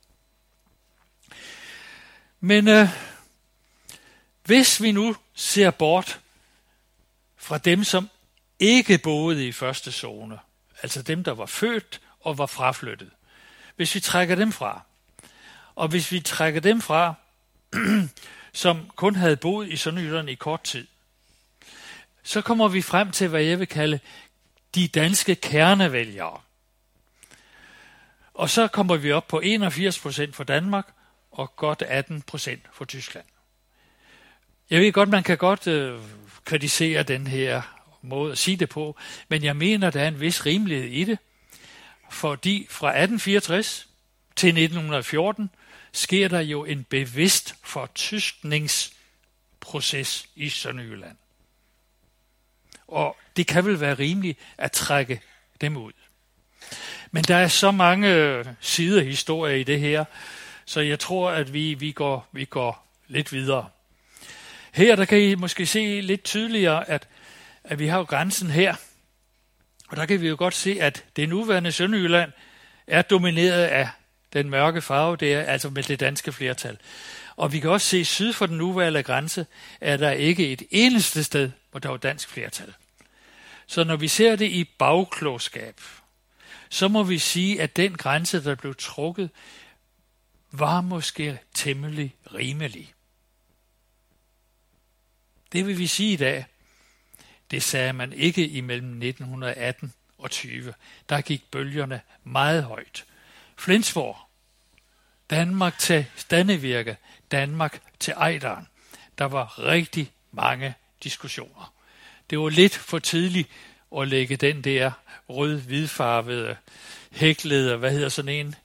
Men hvis vi nu ser bort fra dem, som ikke boede i første zone, altså dem, der var født og var fraflyttet, hvis vi trækker dem fra, og hvis vi trækker dem fra, som kun havde boet i Sønderjylland i kort tid, så kommer vi frem til, hvad jeg vil kalde de danske kernevælgere. Og så kommer vi op på 81% for Danmark og godt 18% for Tyskland. Jeg ved godt, man kan godt kritisere den her måde at sige det på, men jeg mener, der er en vis rimelighed i det, fordi fra 1864 til 1914 sker der jo en bevidst fortyskningsproces i Sønderjylland. Og det kan vel være rimeligt at trække dem ud. Men der er så mange sider historie i det her, så jeg tror, at vi går lidt videre. Her der kan I måske se lidt tydeligere, at vi har jo grænsen her. Og der kan vi jo godt se, at det nuværende Sønderjylland er domineret af den mørke farve, det er altså med det danske flertal. Og vi kan også se, syd for den nuværende grænse, er der ikke et eneste sted, hvor der er dansk flertal. Så når vi ser det i bagklogskab, så må vi sige, at den grænse, der blev trukket, var måske temmelig rimelig. Det vil vi sige i dag. Det sagde man ikke imellem 1918 og 20. Der gik bølgerne meget højt. Flensborg, Danmark til Dannevirke, Danmark til Ejderen. Der var rigtig mange diskussioner. Det var lidt for tidligt at lægge den der rød-hvidfarvede, hæklede, hvad hedder sådan en,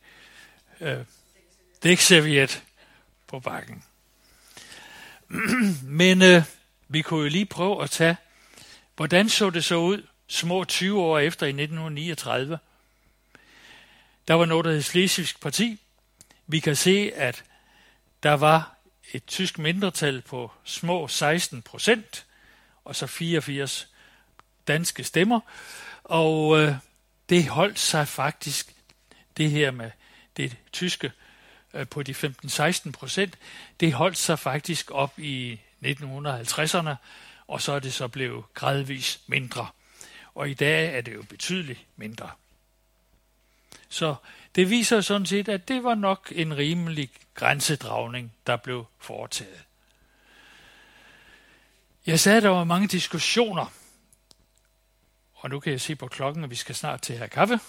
dækserviet på bakken. Men vi kunne jo lige prøve at tage, hvordan så det så ud små 20 år efter i 1939. Der var noget, der hed Slesvigsk Parti. Vi kan se, at der var et tysk mindretal på små 16%, og så 84 danske stemmer. Og det holdt sig faktisk, det her med det tyske på de 15-16%, det holdt sig faktisk op i 1950'erne, og så er det så blevet gradvis mindre. Og i dag er det jo betydeligt mindre. Så det viser sådan set, at det var nok en rimelig grænsedragning, der blev foretaget. Jeg sagde, at der var mange diskussioner, og nu kan jeg se på klokken, at vi skal snart til at have kaffe.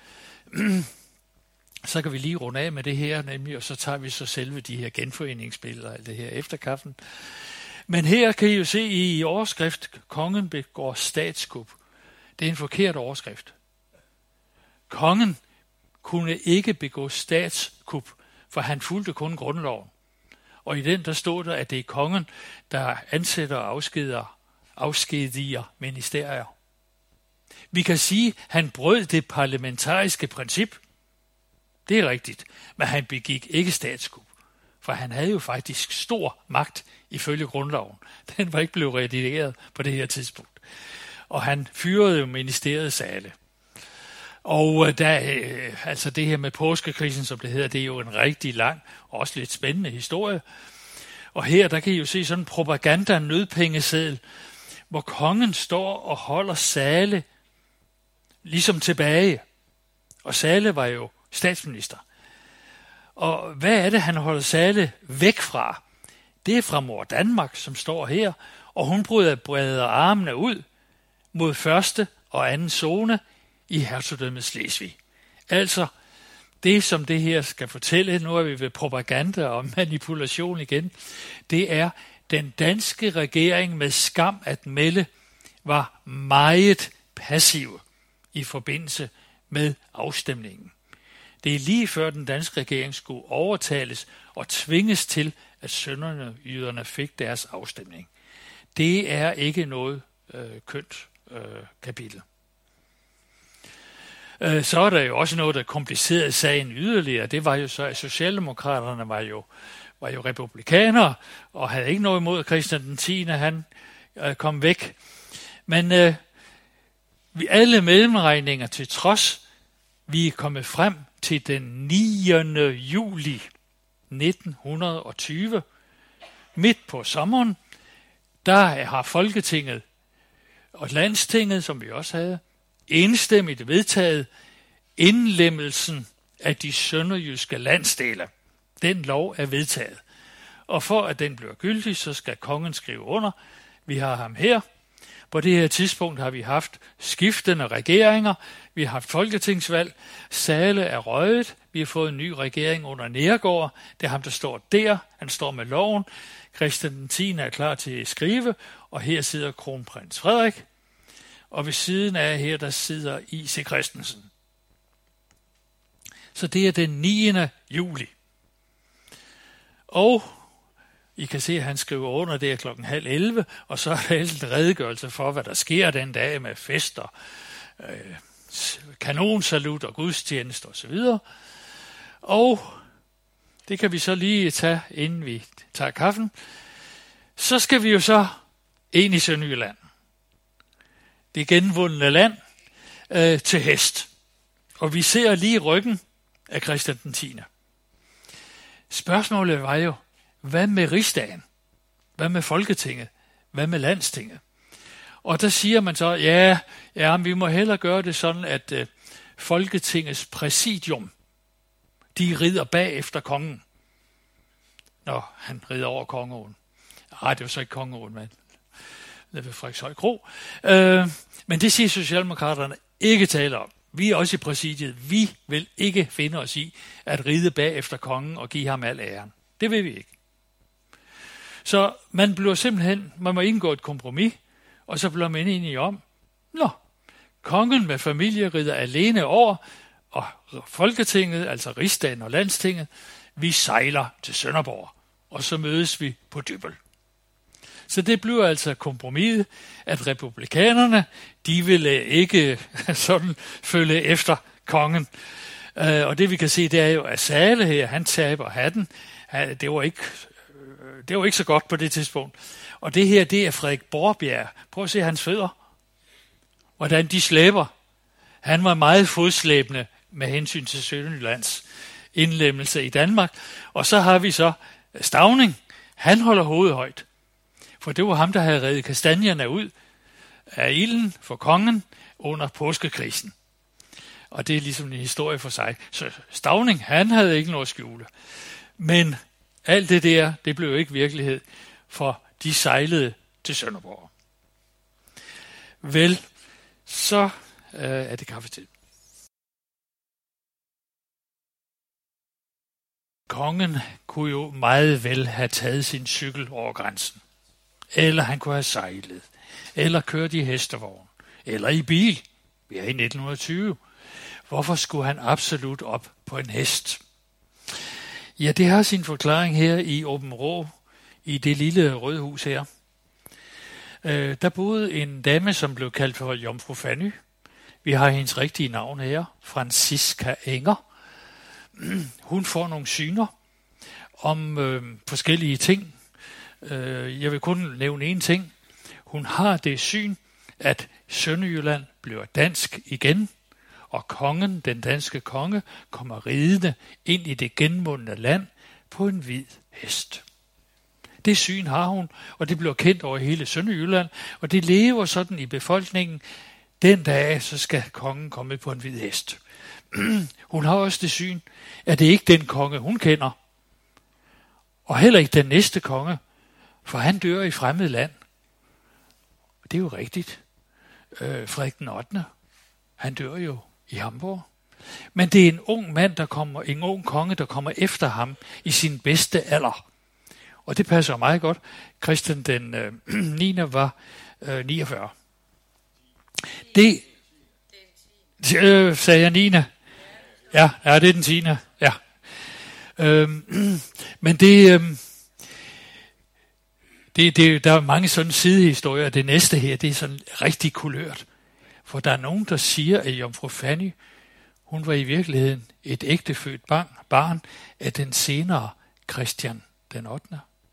Så kan vi lige runde af med det her, nemlig, og så tager vi så selve de her genforeningsbilleder og alt det her efter kaffen. Men her kan I jo se i overskrift, kongen begår statskup. Det er en forkert overskrift. Kongen kunne ikke begå statskup, for han fulgte kun grundloven. Og i den der stod der, at det er kongen, der ansætter og afskediger ministerier. Vi kan sige, at han brød det parlamentariske princip. Det er rigtigt, men han begik ikke statskup, for han havde jo faktisk stor magt ifølge grundloven. Den var ikke blevet redigeret på det her tidspunkt. Og han fyrede jo ministeriets sale. Og altså det her med påskekrisen, som det hedder, det er jo en rigtig lang og også lidt spændende historie. Og her, der kan I jo se sådan en propaganda-nødpengeseddel, hvor kongen står og holder Zahle ligesom tilbage. Og Zahle var jo statsminister. Og hvad er det, han holder Zahle væk fra? Det er fra mor Danmark, som står her, og hun breder armene ud mod første og anden zone i hertugdømmet Slesvig. Altså, det som det her skal fortælle, nu er vi ved propaganda og manipulation igen, det er, den danske regering med skam at melde var meget passiv i forbindelse med afstemningen. Det er lige før den danske regering skulle overtales og tvinges til, at sønderjyderne fik deres afstemning. Det er ikke noget kønt kapitel. Så er der jo også noget, der komplicerede sagen yderligere. Det var jo så, at Socialdemokraterne var jo republikanere, og havde ikke noget imod, at Christian den 10. han kom væk. Men alle mellemregninger til trods, vi er kommet frem til den 9. juli 1920, midt på sommeren, der har Folketinget og Landstinget, som vi også havde, enstemmigt vedtaget indlemmelsen af de sønderjyske landsdele. Den lov er vedtaget. Og for at den bliver gyldig, så skal kongen skrive under. Vi har ham her. På det her tidspunkt har vi haft skiftende regeringer. Vi har haft folketingsvalg. Zahle er røget. Vi har fået en ny regering under Neergaard. Det er ham, der står der. Han står med loven. Christian den 10. er klar til at skrive. Og her sidder kronprins Frederik. Og ved siden af her, der sidder I.C. Christensen. Så det er den 9. juli. Og I kan se, at han skriver under, det er 10:30, og så er der en redegørelse for, hvad der sker den dag med fester, kanonsalut og gudstjeneste osv. Og det kan vi så lige tage, inden vi tager kaffen. Så skal vi jo så ind i Sønderjylland. Det genvundne land til hest. Og vi ser lige ryggen af Christian den 10. Spørgsmålet var jo, hvad med rigsdagen? Hvad med Folketinget? Hvad med Landstinget? Og der siger man så, ja, vi må hellere gøre det sådan, at Folketingets præsidium, de rider bag efter kongen. Når han rider over kongeåen. Nej, det var så ikke kongeåen, men det ved Frederiksholm Kro. Men det siger Socialdemokraterne ikke tale om. Vi er også i præsidiet. Vi vil ikke finde os i at ride bag efter kongen og give ham al æren. Det vil vi ikke. Så man må indgå et kompromis, og så bliver man enige om, kongen med familie rider alene over, og Folketinget, altså Rigsdagen og Landstinget, vi sejler til Sønderborg, og så mødes vi på Dybbøl. Så det bliver altså kompromis, at republikanerne, de ville ikke sådan følge efter kongen. Og det vi kan se, det er jo, at Zahle her, han taber hatten. Det var ikke så godt på det tidspunkt. Og det her, det er Frederik Borbjerg. Prøv at se hans fødder. Hvordan de slæber. Han var meget fodslæbende med hensyn til Sønderjyllands indlemmelse i Danmark. Og så har vi så Stauning. Han holder hovedet højt. For det var ham, der havde redet kastanjerne ud af ilden for kongen under påskekrisen. Og det er ligesom en historie for sig. Så Stauning, han havde ikke noget at skjule. Men alt det der, det blev jo ikke virkelighed, for de sejlede til Sønderborg. Vel, så er det kaffetid. Kongen kunne jo meget vel have taget sin cykel over grænsen. Eller han kunne have sejlet. Eller kørt i hestevogn. Eller i bil. Vi er i 1920. Hvorfor skulle han absolut op på en hest? Ja, det har sin forklaring her i Aabenraa, i det lille rødhus her. Der boede en dame, som blev kaldt for Jomfru Fanny. Vi har hendes rigtige navn her, Franziska Enger. Hun får nogle syner om forskellige ting. Jeg vil kun nævne en ting. Hun har det syn, at Sønderjylland bliver dansk igen, og kongen, den danske konge, kommer ridende ind i det genvundne land på en hvid hest. Det syn har hun, og det bliver kendt over hele Sønderjylland, og det lever sådan i befolkningen. Den dag, så skal kongen komme på en hvid hest. Hun har også det syn, at det ikke er den konge, hun kender, og heller ikke den næste konge, for han dør i fremmed land. Det er jo rigtigt. Frederik den 8. Han dør jo i Hamburg. Men det er en ung mand, en ung konge, der kommer efter ham i sin bedste alder. Og det passer meget godt. Christian den 9. var 49. Det sagde jeg 9. Ja, det er den 10. Ja. Men der er mange sådan sidehistorier. Det næste her, det er sådan rigtig kulørt. For der er nogen, der siger, at Jomfru Fanny, hun var i virkeligheden et ægtefødt barn af den senere Christian den 8.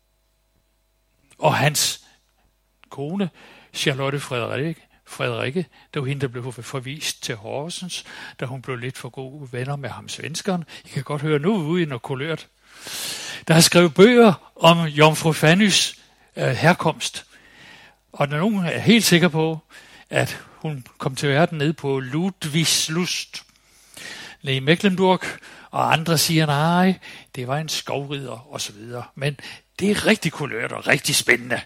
Og hans kone, Charlotte Frederikke, det var hende, der blev forvist til Horsens, da hun blev lidt for gode venner med ham svenskeren. I kan godt høre nu ude i noget kulørt. Der har skrevet bøger om Jomfru Fannys herkomst. Og nogen er helt sikker på, at hun kom til verden ned på Ludwigslust nede i Mecklenburg, og andre siger, nej, det var en skovrider osv. Men det er rigtig kulørt og rigtig spændende.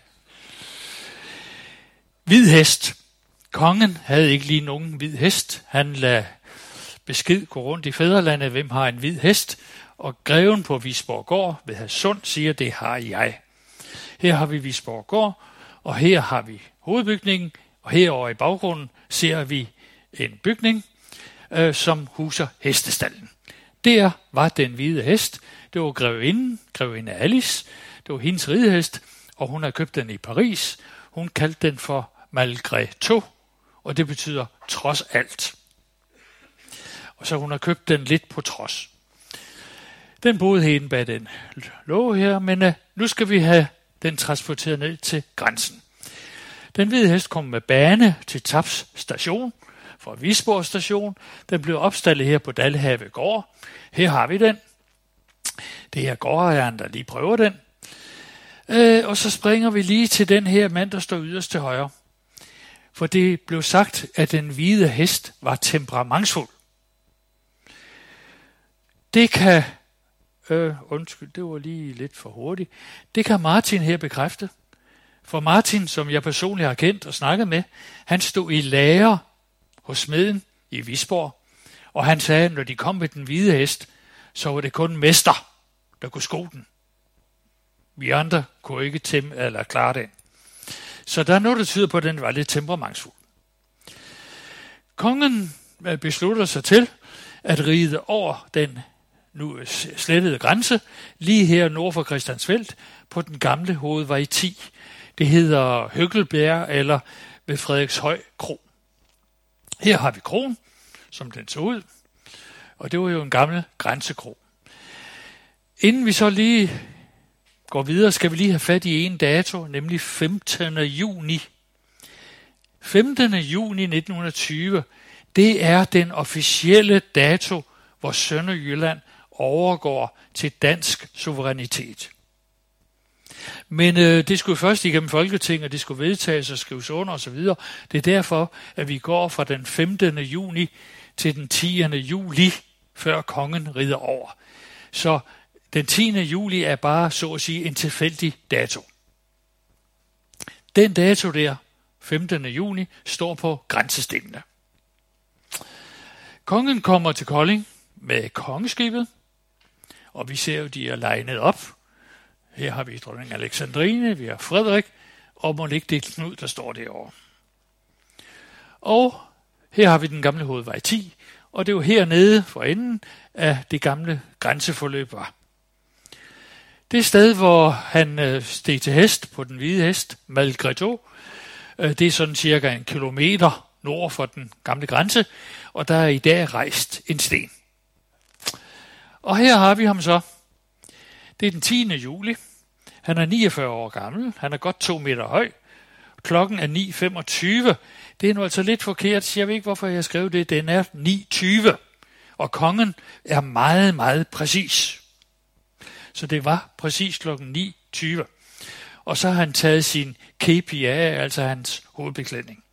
Hvid hest. Kongen havde ikke lige nogen hvid hest. Han lagde besked gå rundt i fædrelandet, hvem har en hvid hest, og greven på Visborggård ved Hadsund siger, det har jeg. Her har vi Visborggård, og her har vi hovedbygningen, og herovre i baggrunden ser vi en bygning, som huser hestestallen. Der var den hvide hest. Det var grevinde Alice. Det var hendes ridehest, og hun havde købt den i Paris. Hun kaldte den for Malgré tout, og det betyder trods alt. Og så hun har købt den lidt på trods. Den boede hende bag den låge her, men nu skal vi have den transporteret ned til grænsen. Den hvide hest kom med bane til Taps station, fra Visborg station. Den blev opstallet her på Dalhave Gård. Her har vi den. Det er gårdejeren, der lige prøver den. Og så springer vi lige til den her mand, der står yderst til højre. For det blev sagt, at den hvide hest var temperamentsfuld. Det kan... undskyld, det var lige lidt for hurtigt. Det kan Martin her bekræfte. For Martin, som jeg personligt har kendt og snakket med, han stod i lager hos smeden i Visborg, og han sagde, at når de kom med den hvide hest, så var det kun mester, der kunne sko den. Vi andre kunne ikke klare den. Så der er noget, der tyder på, at den var lidt temperamentsfuld. Kongen beslutter sig til at ride over den nu slettede grænse, lige her nord for Christiansfeld, på den gamle hovedvej 10. Det hedder Høgelbjerg eller ved Frederikshøj Kro. Her har vi kroen, som den så ud, og det var jo en gammel grænsekro. Inden vi så lige går videre, skal vi lige have fat i en dato, nemlig 15. juni. 15. juni 1920, det er den officielle dato, hvor Sønderjylland overgår til dansk suverænitet. Men det skulle først igennem Folketinget, det skulle vedtages og skrives under osv. Det er derfor, at vi går fra den 15. juni til den 10. juli, før kongen rider over. Så den 10. juli er bare, så at sige, en tilfældig dato. Den dato der, 15. juni, står på grænsestenene. Kongen kommer til Kolding med kongeskibet, og vi ser jo, de er legnet op. Her har vi dronning Alexandrine, vi har Frederik, og må ikke det Knud, der står derovre. Og her har vi den gamle hovedvej 10, og det er jo hernede for enden af det gamle grænseforløb var. Det sted, hvor han steg til hest på den hvide hest, Malgré, det er sådan cirka 1 kilometer nord for den gamle grænse, og der er i dag rejst en sten. Og her har vi ham så. Det er den 10. juli. Han er 49 år gammel. Han er godt 2 meter høj. Klokken er 9.25. Det er nu altså lidt forkert. Jeg ved ikke, hvorfor jeg skrev det. Den er 9.20. Og kongen er meget, meget præcis. Så det var præcis klokken 9.20. Og så har han taget sin kepi af, altså hans hovedbeklædning.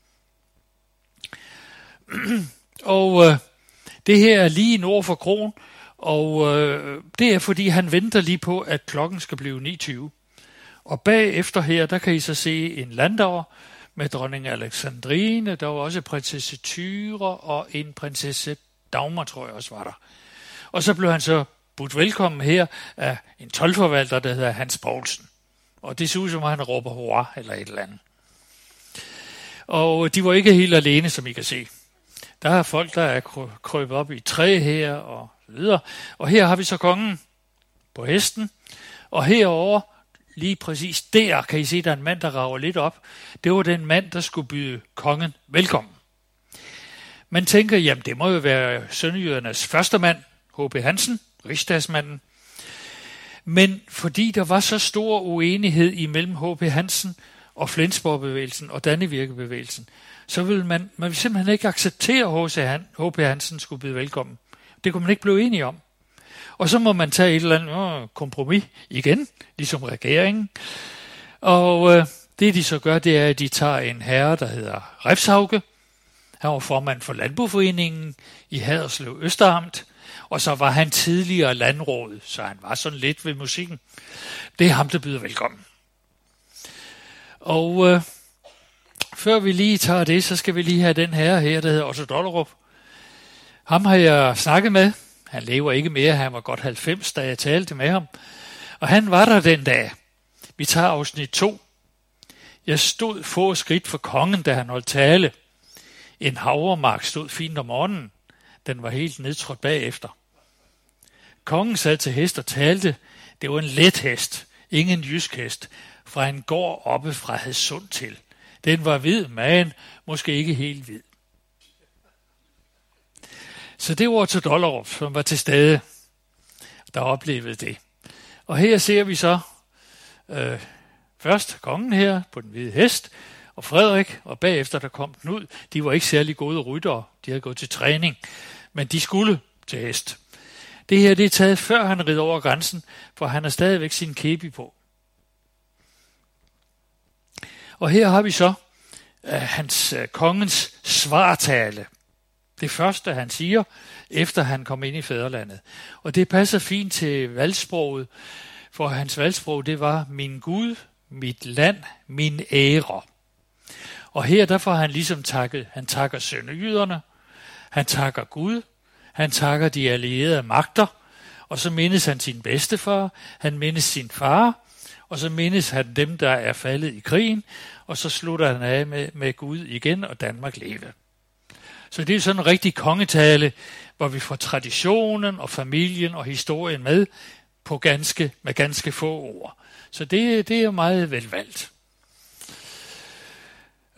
Og det her er lige nord for kroen, og det er fordi han venter lige på, at klokken skal blive 9.20. Og bagefter her, der kan I så se en landauer med dronning Alexandrine, der var også prinsesse Thyre og en prinsesse Dagmar, tror jeg også var der. Og så blev han så budt velkommen her af en toldforvalter, der hedder Hans Poulsen. Og det ser ud som, at han råber hurra eller et eller andet. Og de var ikke helt alene, som I kan se. Der er folk, der er krøbet op i træ her og videre. Og her har vi så kongen på hesten. Og herover lige præcis der, kan I se, der er en mand, der rager lidt op. Det var den mand, der skulle byde kongen velkommen. Man tænker, jamen det må jo være sønderjydernes første mand, H.P. Hansen, rigsdagsmanden. Men fordi der var så stor uenighed imellem H.P. Hansen og Flensborg-bevægelsen og Dannevirke-bevægelsen, så ville man ville simpelthen ikke acceptere, at H.P. Hansen skulle byde velkommen. Det kunne man ikke blive enige om. Og så må man tage et eller andet kompromis igen, ligesom regeringen. Og det de så gør, det er, at de tager en herre, der hedder Refshauge. Han var formand for Landboforeningen i Haderslev Østeramt. Og så var han tidligere landråd, så han var sådan lidt ved musikken. Det er ham, der byder velkommen. Og før vi lige tager det, så skal vi lige have den her, der hedder Otto Dollerup. Ham har jeg snakket med. Han lever ikke mere, han var godt 90, da jeg talte med ham. Og han var der den dag. Vi tager afsnit 2. Jeg stod få skridt for kongen, da han holdt tale. En havremark stod fint om morgenen. Den var helt nedtrådt bagefter. Kongen sad til hest og talte. Det var en let hest, ingen jysk hest, fra en gård oppe fra Hadsund til. Den var hvid, men måske ikke helt hvid. Så det var Otto Dollerup, som var til stede, der oplevede det. Og her ser vi så først kongen her på den hvide hest, og Frederik, og bagefter der kom Knud. De var ikke særlig gode ryttere, de havde gået til træning, men de skulle til hest. Det her det er taget før han rid over grænsen, for han har stadigvæk sin kepi på. Og her har vi så kongens svartale. Det første han siger, efter han kom ind i fædrelandet. Og det passer fint til valgsproget, for hans valgsprog det var min Gud, mit land, min ære. Og her der får han ligesom takket. Han takker sønderjyderne, han takker Gud, han takker de allierede magter, og så mindes han sin bedstefar, han mindes sin far, og så mindes han dem, der er faldet i krigen, og så slutter han af med Gud igen, og Danmark leve. Så det er sådan en rigtig kongetale, hvor vi får traditionen og familien og historien med med ganske få ord. Så det er meget velvalgt.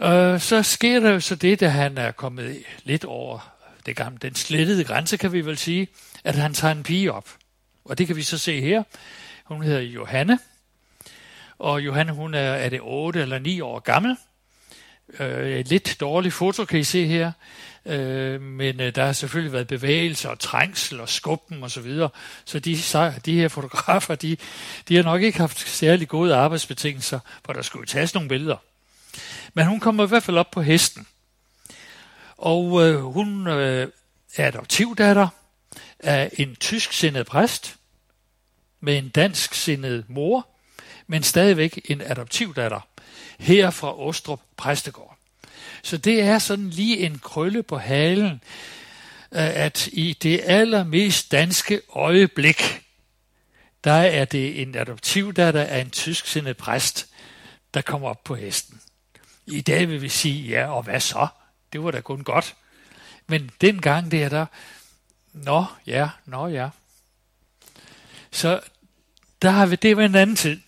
Så sker der jo så det, da han er kommet lidt over den slettede grænse, kan vi vel sige, at han tager en pige op. Og det kan vi så se her. Hun hedder Johanne. Og Johanne, hun er det 8 eller 9 år gammel. Et lidt dårligt foto, kan I se her. Men der har selvfølgelig været bevægelser og trængsel og skubben og så videre. Så de her fotografer, de har nok ikke haft særlig gode arbejdsbetingelser, for der skulle tages nogle billeder. Men hun kommer i hvert fald op på hesten. Og hun er adoptivdatter af en tysksindet præst med en dansksindet mor, men stadigvæk en adoptivdatter her fra Åstrup Præstegård. Så det er sådan lige en krølle på halen, at i det allermest danske øjeblik, der er det en adoptivdatter af en tysksindet præst, der kommer op på hesten. I dag vil vi sige, ja, og hvad så? Det var da kun godt. Men dengang det er der, nå ja. Så der har vi, det var en anden tid.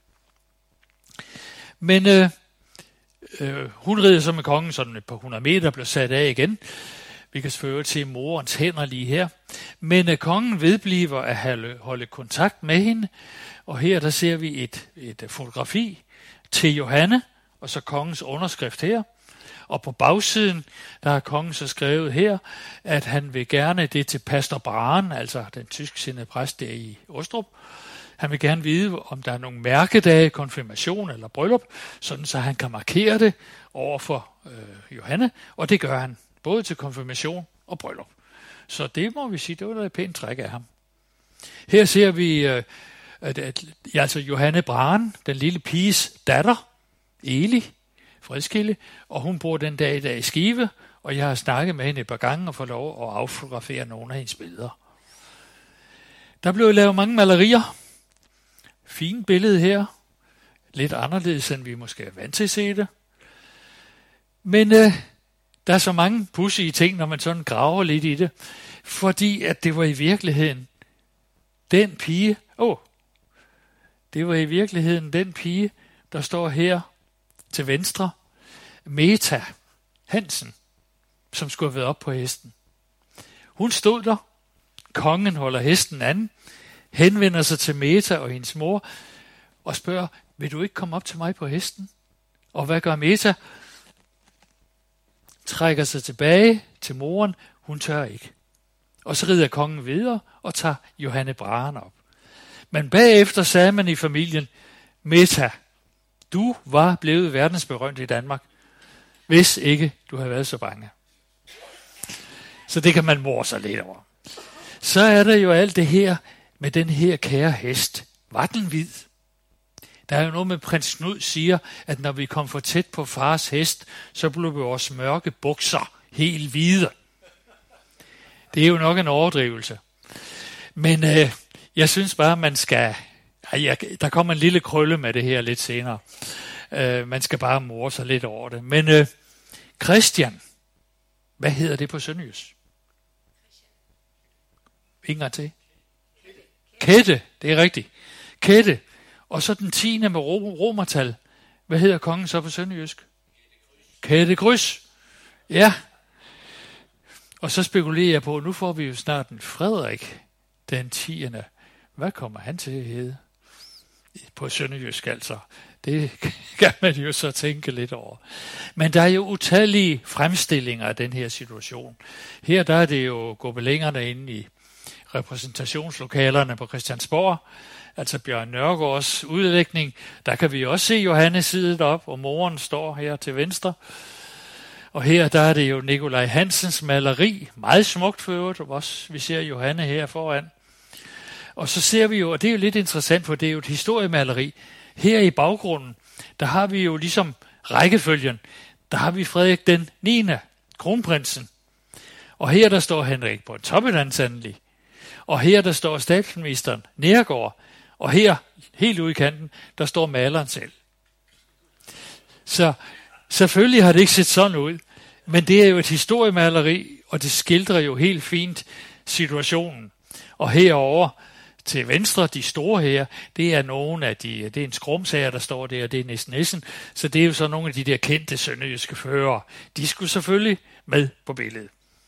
Men hun rider så med kongen sådan et par 100 meter, blev sat af igen. Vi kan selvfølgelig se morens hænder lige her. Men kongen vedbliver at holde kontakt med hende. Og her der ser vi et fotografi til Johanne, og så kongens underskrift her. Og på bagsiden, der har kongen så skrevet her, at han vil gerne det til pastor Brahen, altså den tysksindede præst der i Åstrup. Han vil gerne vide, om der er nogle mærkedage, konfirmation eller bryllup, sådan så han kan markere det over for Johanne, og det gør han, både til konfirmation og bryllup. Så det må vi sige, det var da et pænt træk af ham. Her ser vi altså Johanne Brahen, den lille piges datter, Eli, Fredskilde, og hun bor den dag i dag i Skive, og jeg har snakket med hende et par gange og fået lov at affotografere nogle af hendes billeder. Der blev lavet mange malerier. Fint billede her. Lidt anderledes, end vi måske er vant til at se det. Men der er så mange pudsige ting, når man sådan graver lidt i det. Fordi at det var i virkeligheden den pige, der står her til venstre, Meta Hansen, som skulle have været op på hesten. Hun stod der, kongen holder hesten an, henvender sig til Meta og hendes mor, og spørger, vil du ikke komme op til mig på hesten? Og hvad gør Meta? Trækker sig tilbage til moren, hun tør ikke. Og så rider kongen videre og tager Johanne Brahen op. Men bagefter sagde man i familien, Meta, du var blevet verdensberømt i Danmark, hvis ikke du havde været så bange. Så det kan man morde sig lidt over. Så er der jo alt det her med den her kære hest. Var den hvid? Der er jo noget med prins Knud siger, at når vi kom for tæt på fars hest, så blev vores mørke bukser helt hvide. Det er jo nok en overdrivelse. Men jeg synes bare, man skal... der kommer en lille krølle med det her lidt senere. Man skal bare more sig lidt over det. Men Christian, hvad hedder det på sønderjysk? Ingen til. Kette, det er rigtigt. Kette. Og så den 10. med romertal. Hvad hedder kongen så på sønderjysk? Kette Grys. Ja. Og så spekulerer jeg på, nu får vi jo snart en Frederik den 10. Hvad kommer han til at hedde? På sønderjysk altså. Det kan man jo så tænke lidt over. Men der er jo utallige fremstillinger af den her situation. Her der er det jo gobelinerne inde i repræsentationslokalerne på Christiansborg, altså Bjørn Nørgaards udlægning. Der kan vi også se Johanne siddet op, og moren står her til venstre. Og her der er det jo Nikolaj Hansens maleri, meget smukt for øvrigt, og også vi ser Johanne her foran. Og så ser vi jo, og det er jo lidt interessant, for det er jo et historiemaleri. Her i baggrunden, der har vi jo ligesom rækkefølgen, der har vi Frederik den 9., kronprinsen. Og her der står Henrik Pontoppidan sandelig. Og her der står statsministeren Neergaard. Og her, helt ude i kanten, der står maleren selv. Så selvfølgelig har det ikke set sådan ud, men det er jo et historiemaleri, og det skildrer jo helt fint situationen. Og herover til venstre, de store her, det er nogle af det er en skrumsager, der står der, og det er næsten Nissen. Så det er jo så nogle af de der kendte sønderjyske førere. De skulle selvfølgelig med på billedet.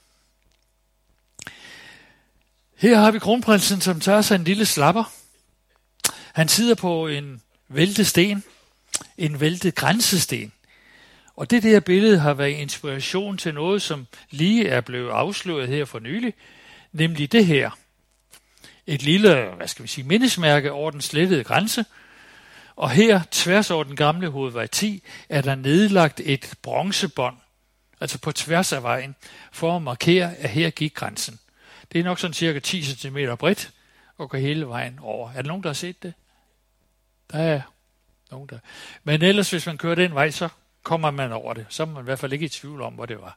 Her har vi kronprinsen, som tager sig en lille slapper. Han sidder på en væltet sten, en væltet grænsesten. Og det der billede har været inspiration til noget, som lige er blevet afsløret her for nylig, nemlig det her. Et lille, mindesmærke over den slettede grænse. Og her, tværs over den gamle hovedvej 10, er der nedlagt et bronzebånd, altså på tværs af vejen, for at markere, at her gik grænsen. Det er nok sådan cirka 10 cm bredt, og går hele vejen over. Er der nogen, der har set det? Der er nogen, der. Men ellers, hvis man kører den vej, så kommer man over det. Så er man i hvert fald ikke i tvivl om, hvor det var.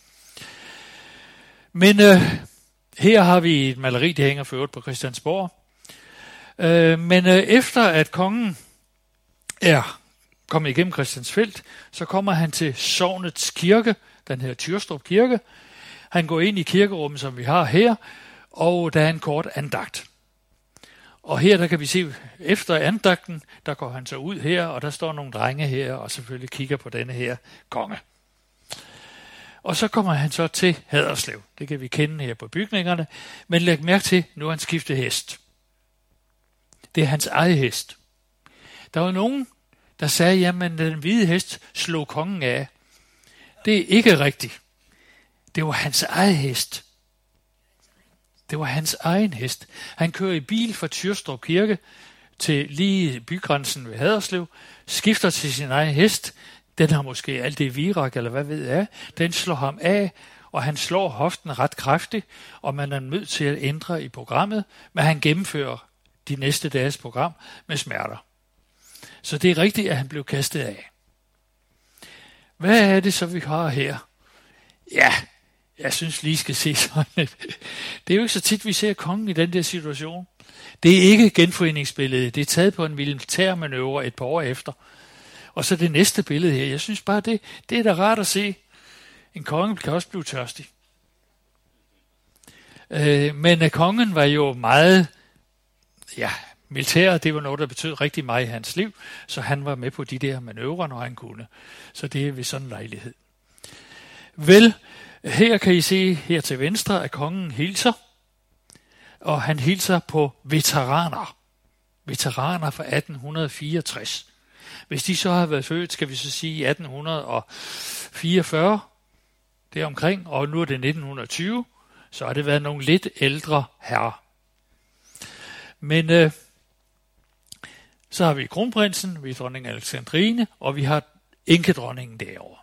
Men her har vi et maleri, der hænger for øvrigt på Christiansborg. Men efter at kongen er kommet igennem Christiansfeld, så kommer han til sognets kirke, den her Tyrstrup Kirke. Han går ind i kirkerummet, som vi har her, og der er en kort andagt. Og her der kan vi se, efter andagten, der går han så ud her, og der står nogle drenge her, og selvfølgelig kigger på denne her konge. Og så kommer han så til Haderslev. Det kan vi kende her på bygningerne. Men læg mærke til, nu har han skiftet hest. Det er hans eget hest. Der var nogen, der sagde, jamen den hvide hest slog kongen af. Det er ikke rigtigt. Det var hans eget hest. Det var hans egen hest. Han kører i bil fra Tyrstrup Kirke til lige bygrænsen ved Haderslev, skifter til sin egen hest. Den har måske alt det virak, eller hvad ved jeg. Den slår ham af, og han slår hoften ret kraftigt, og man er nødt til at ændre i programmet, men han gennemfører de næste dages program med smerter. Så det er rigtigt, at han blev kastet af. Hvad er det så, vi har her? Ja, jeg synes lige skal se sådan et. Det er jo ikke så tit, vi ser kongen i den der situation. Det er ikke genforeningsbilledet. Det er taget på en militærmanøvre et par år efter. Og så det næste billede her. Jeg synes bare, det er da rart at se. En konge kan også blive tørstig. Men kongen var jo meget, militær, det var noget, der betød rigtig meget i hans liv. Så han var med på de der manøvrer, når han kunne. Så det er ved sådan en lejlighed. Vel, her kan I se her til venstre, at kongen hilser. Og han hilser på veteraner. Veteraner fra 1864. Hvis de så har været født, skal vi så sige 1844, det er omkring, og nu er det 1920, så har det været nogle lidt ældre herrer. Men så har vi kronprinsen, vi har dronning Alexandrine, og vi har enkedronningen derovre.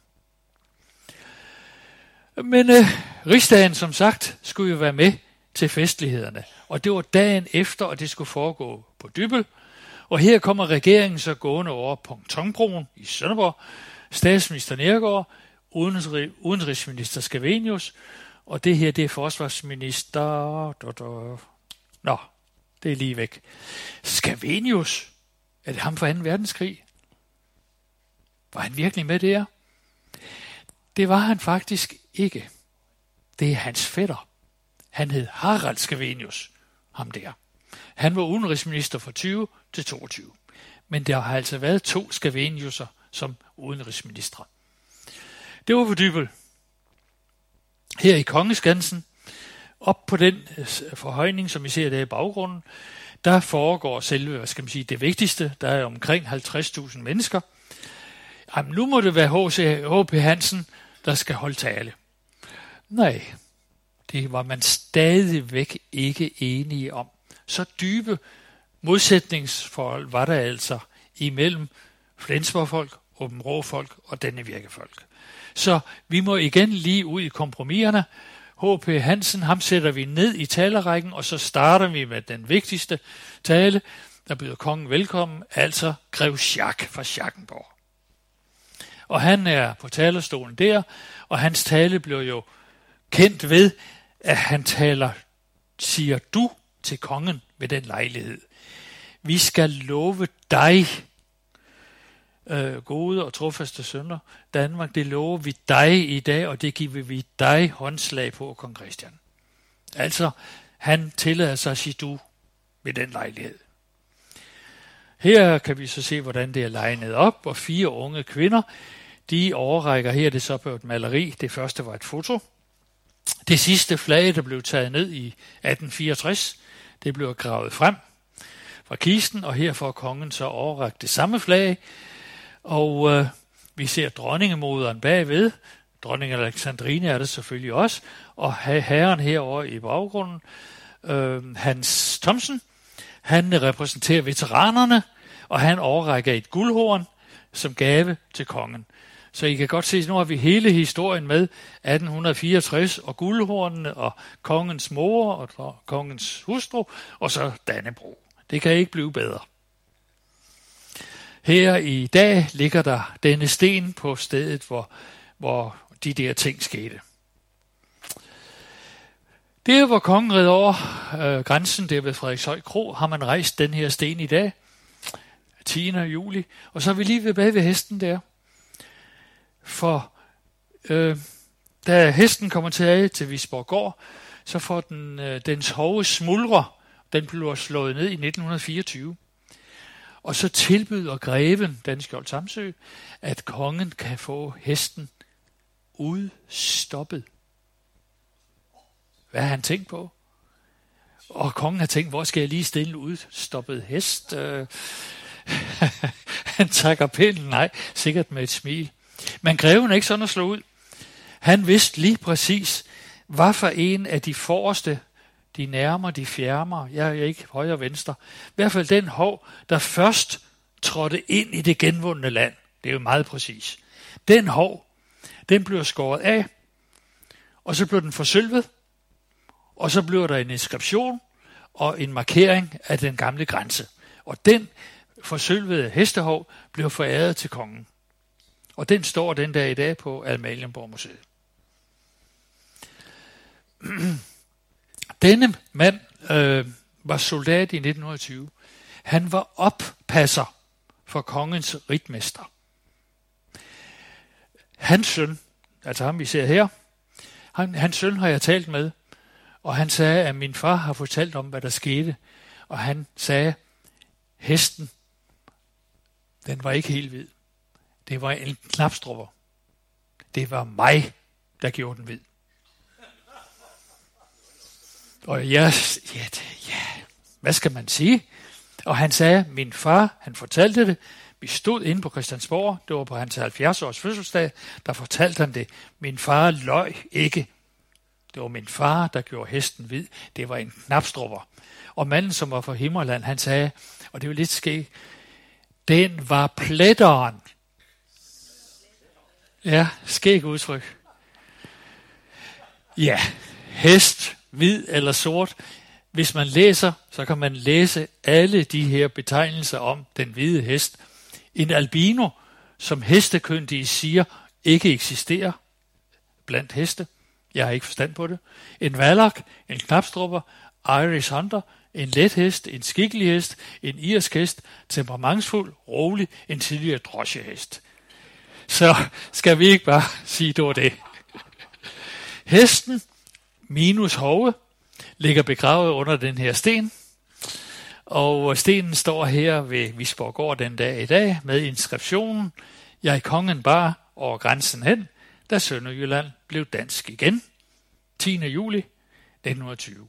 Men rigsdagen, som sagt, skulle jo være med til festlighederne. Og det var dagen efter, og det skulle foregå på Dybbøl. Og her kommer regeringen så gående over Pontonbroen i Sønderborg. Statsminister Neergaard, udenrigsminister Scavenius, og det her, det er forsvarsminister. Nå, det er lige væk. Scavenius, er det ham fra 2. verdenskrig? Var han virkelig med der? Det var han faktisk ikke. Det er hans fætter. Han hed Harald Scavenius, ham der. Han var udenrigsminister fra 20 til 22. Men der har altså været 2 Scaveniuser som udenrigsministre. Det var på Dybbøl. Her i Kongeskansen, op på den forhøjning, som I ser der i baggrunden, der foregår selve, det vigtigste. Der er omkring 50.000 mennesker. Jamen, nu må det være H.P. Hansen, der skal holde tale. Nej, det var man stadigvæk ikke enige om. Så dybe modsætningsforhold var der altså imellem Flensborgfolk, Aabenraa-folk og Dannevirke-folk. Så vi må igen lige ud i kompromiserne. H.P. Hansen, ham sætter vi ned i talerækken, og så starter vi med den vigtigste tale, der byder kongen velkommen, altså grev Schack fra Schackenborg. Og han er på talerstolen der, og hans tale blev jo kendt ved, at han siger du til kongen ved den lejlighed. Vi skal love dig, gode og trofaste sønner, Danmark, det lover vi dig i dag, og det giver vi dig håndslag på, kong Christian. Altså, han tillader sig at sige du. ved den lejlighed. Her kan vi så se, hvordan det er legnet op, og 4 unge kvinder, de overrækker, her det så på et maleri, det første var et foto. Det sidste flag, der blev taget ned i 1864, det blev gravet frem fra kisten, og her får kongen så overrakt det samme flag, og vi ser dronningemoderen bagved. Dronning Alexandrine er det selvfølgelig også, og herren herovre i baggrunden, Hans Thomsen, han repræsenterer veteranerne, og han overrækker et guldhorn som gave til kongen. Så I kan godt se, nu har vi hele historien med 1864 og guldhornene og kongens mor og kongens hustru, og så Dannebrog. Det kan ikke blive bedre. Her i dag ligger der denne sten på stedet, hvor de der ting skete. Der, hvor kongen red over grænsen, der ved Frederikshøj Kro, har man rejst den her sten i dag, 10. juli, og så er vi lige ved bag ved hesten der. For da hesten kommer til Visborggård, så får dens hove smuldrer, den bliver slået ned i 1924. Og så tilbyder greven, Danskjold Samsø, at kongen kan få hesten udstoppet. Hvad har han tænkt på? Og kongen har tænkt, hvor skal jeg lige stille en udstoppet hest? Han trækker pinden, nej, sikkert med et smil. Men greven er ikke sådan at slå ud. Han vidste lige præcis, hvad for en af de forreste, de nærmer, de fjernere, jeg er ikke højre og venstre, i hvert fald den hov, der først trådte ind i det genvundne land. Det er jo meget præcis. Den hov, den bliver skåret af, og så bliver den forsølvet, og så bliver der en inskription og en markering af den gamle grænse. Og den forsølvede hestehov blev foræret til kongen. Og den står den der i dag på Amalienborg Museet. Denne mand var soldat i 1920. Han var oppasser for kongens ritmester. Hans søn, altså ham vi ser her, hans søn har jeg talt med, og han sagde, at min far har fortalt om, hvad der skete. Og han sagde, hesten, den var ikke helt hvid. Det var en knapstrupper. Det var mig, der gjorde den hvid. Og ja, hvad skal man sige? Og han sagde, min far, han fortalte det. Vi stod inde på Christiansborg, det var på hans 70-års fødselsdag, der fortalte han det. Min far løj ikke. Det var min far, der gjorde hesten hvid. Det var en knapstrupper. Og manden, som var fra Himmerland, han sagde, og det var lidt skægt, den var pletteren. Ja, skæg udtryk. Ja, hest, hvid eller sort. Hvis man læser, så kan man læse alle de her betegnelser om den hvide hest. En albino, som hestekyndige siger, ikke eksisterer blandt heste. Jeg har ikke forstand på det. En valak, en knapstrupper, Irish Hunter, en let hest, en skikkelig hest, en irsk hest, temperamentsfuld, rolig, en tidligere drosjehest. Så skal vi ikke bare sige, det var det. Hesten minus hove ligger begravet under den her sten, og stenen står her ved Visborggård den dag i dag med inskriptionen, jeg kongen bar over grænsen hen, da Sønderjylland blev dansk igen. 10. juli 1920.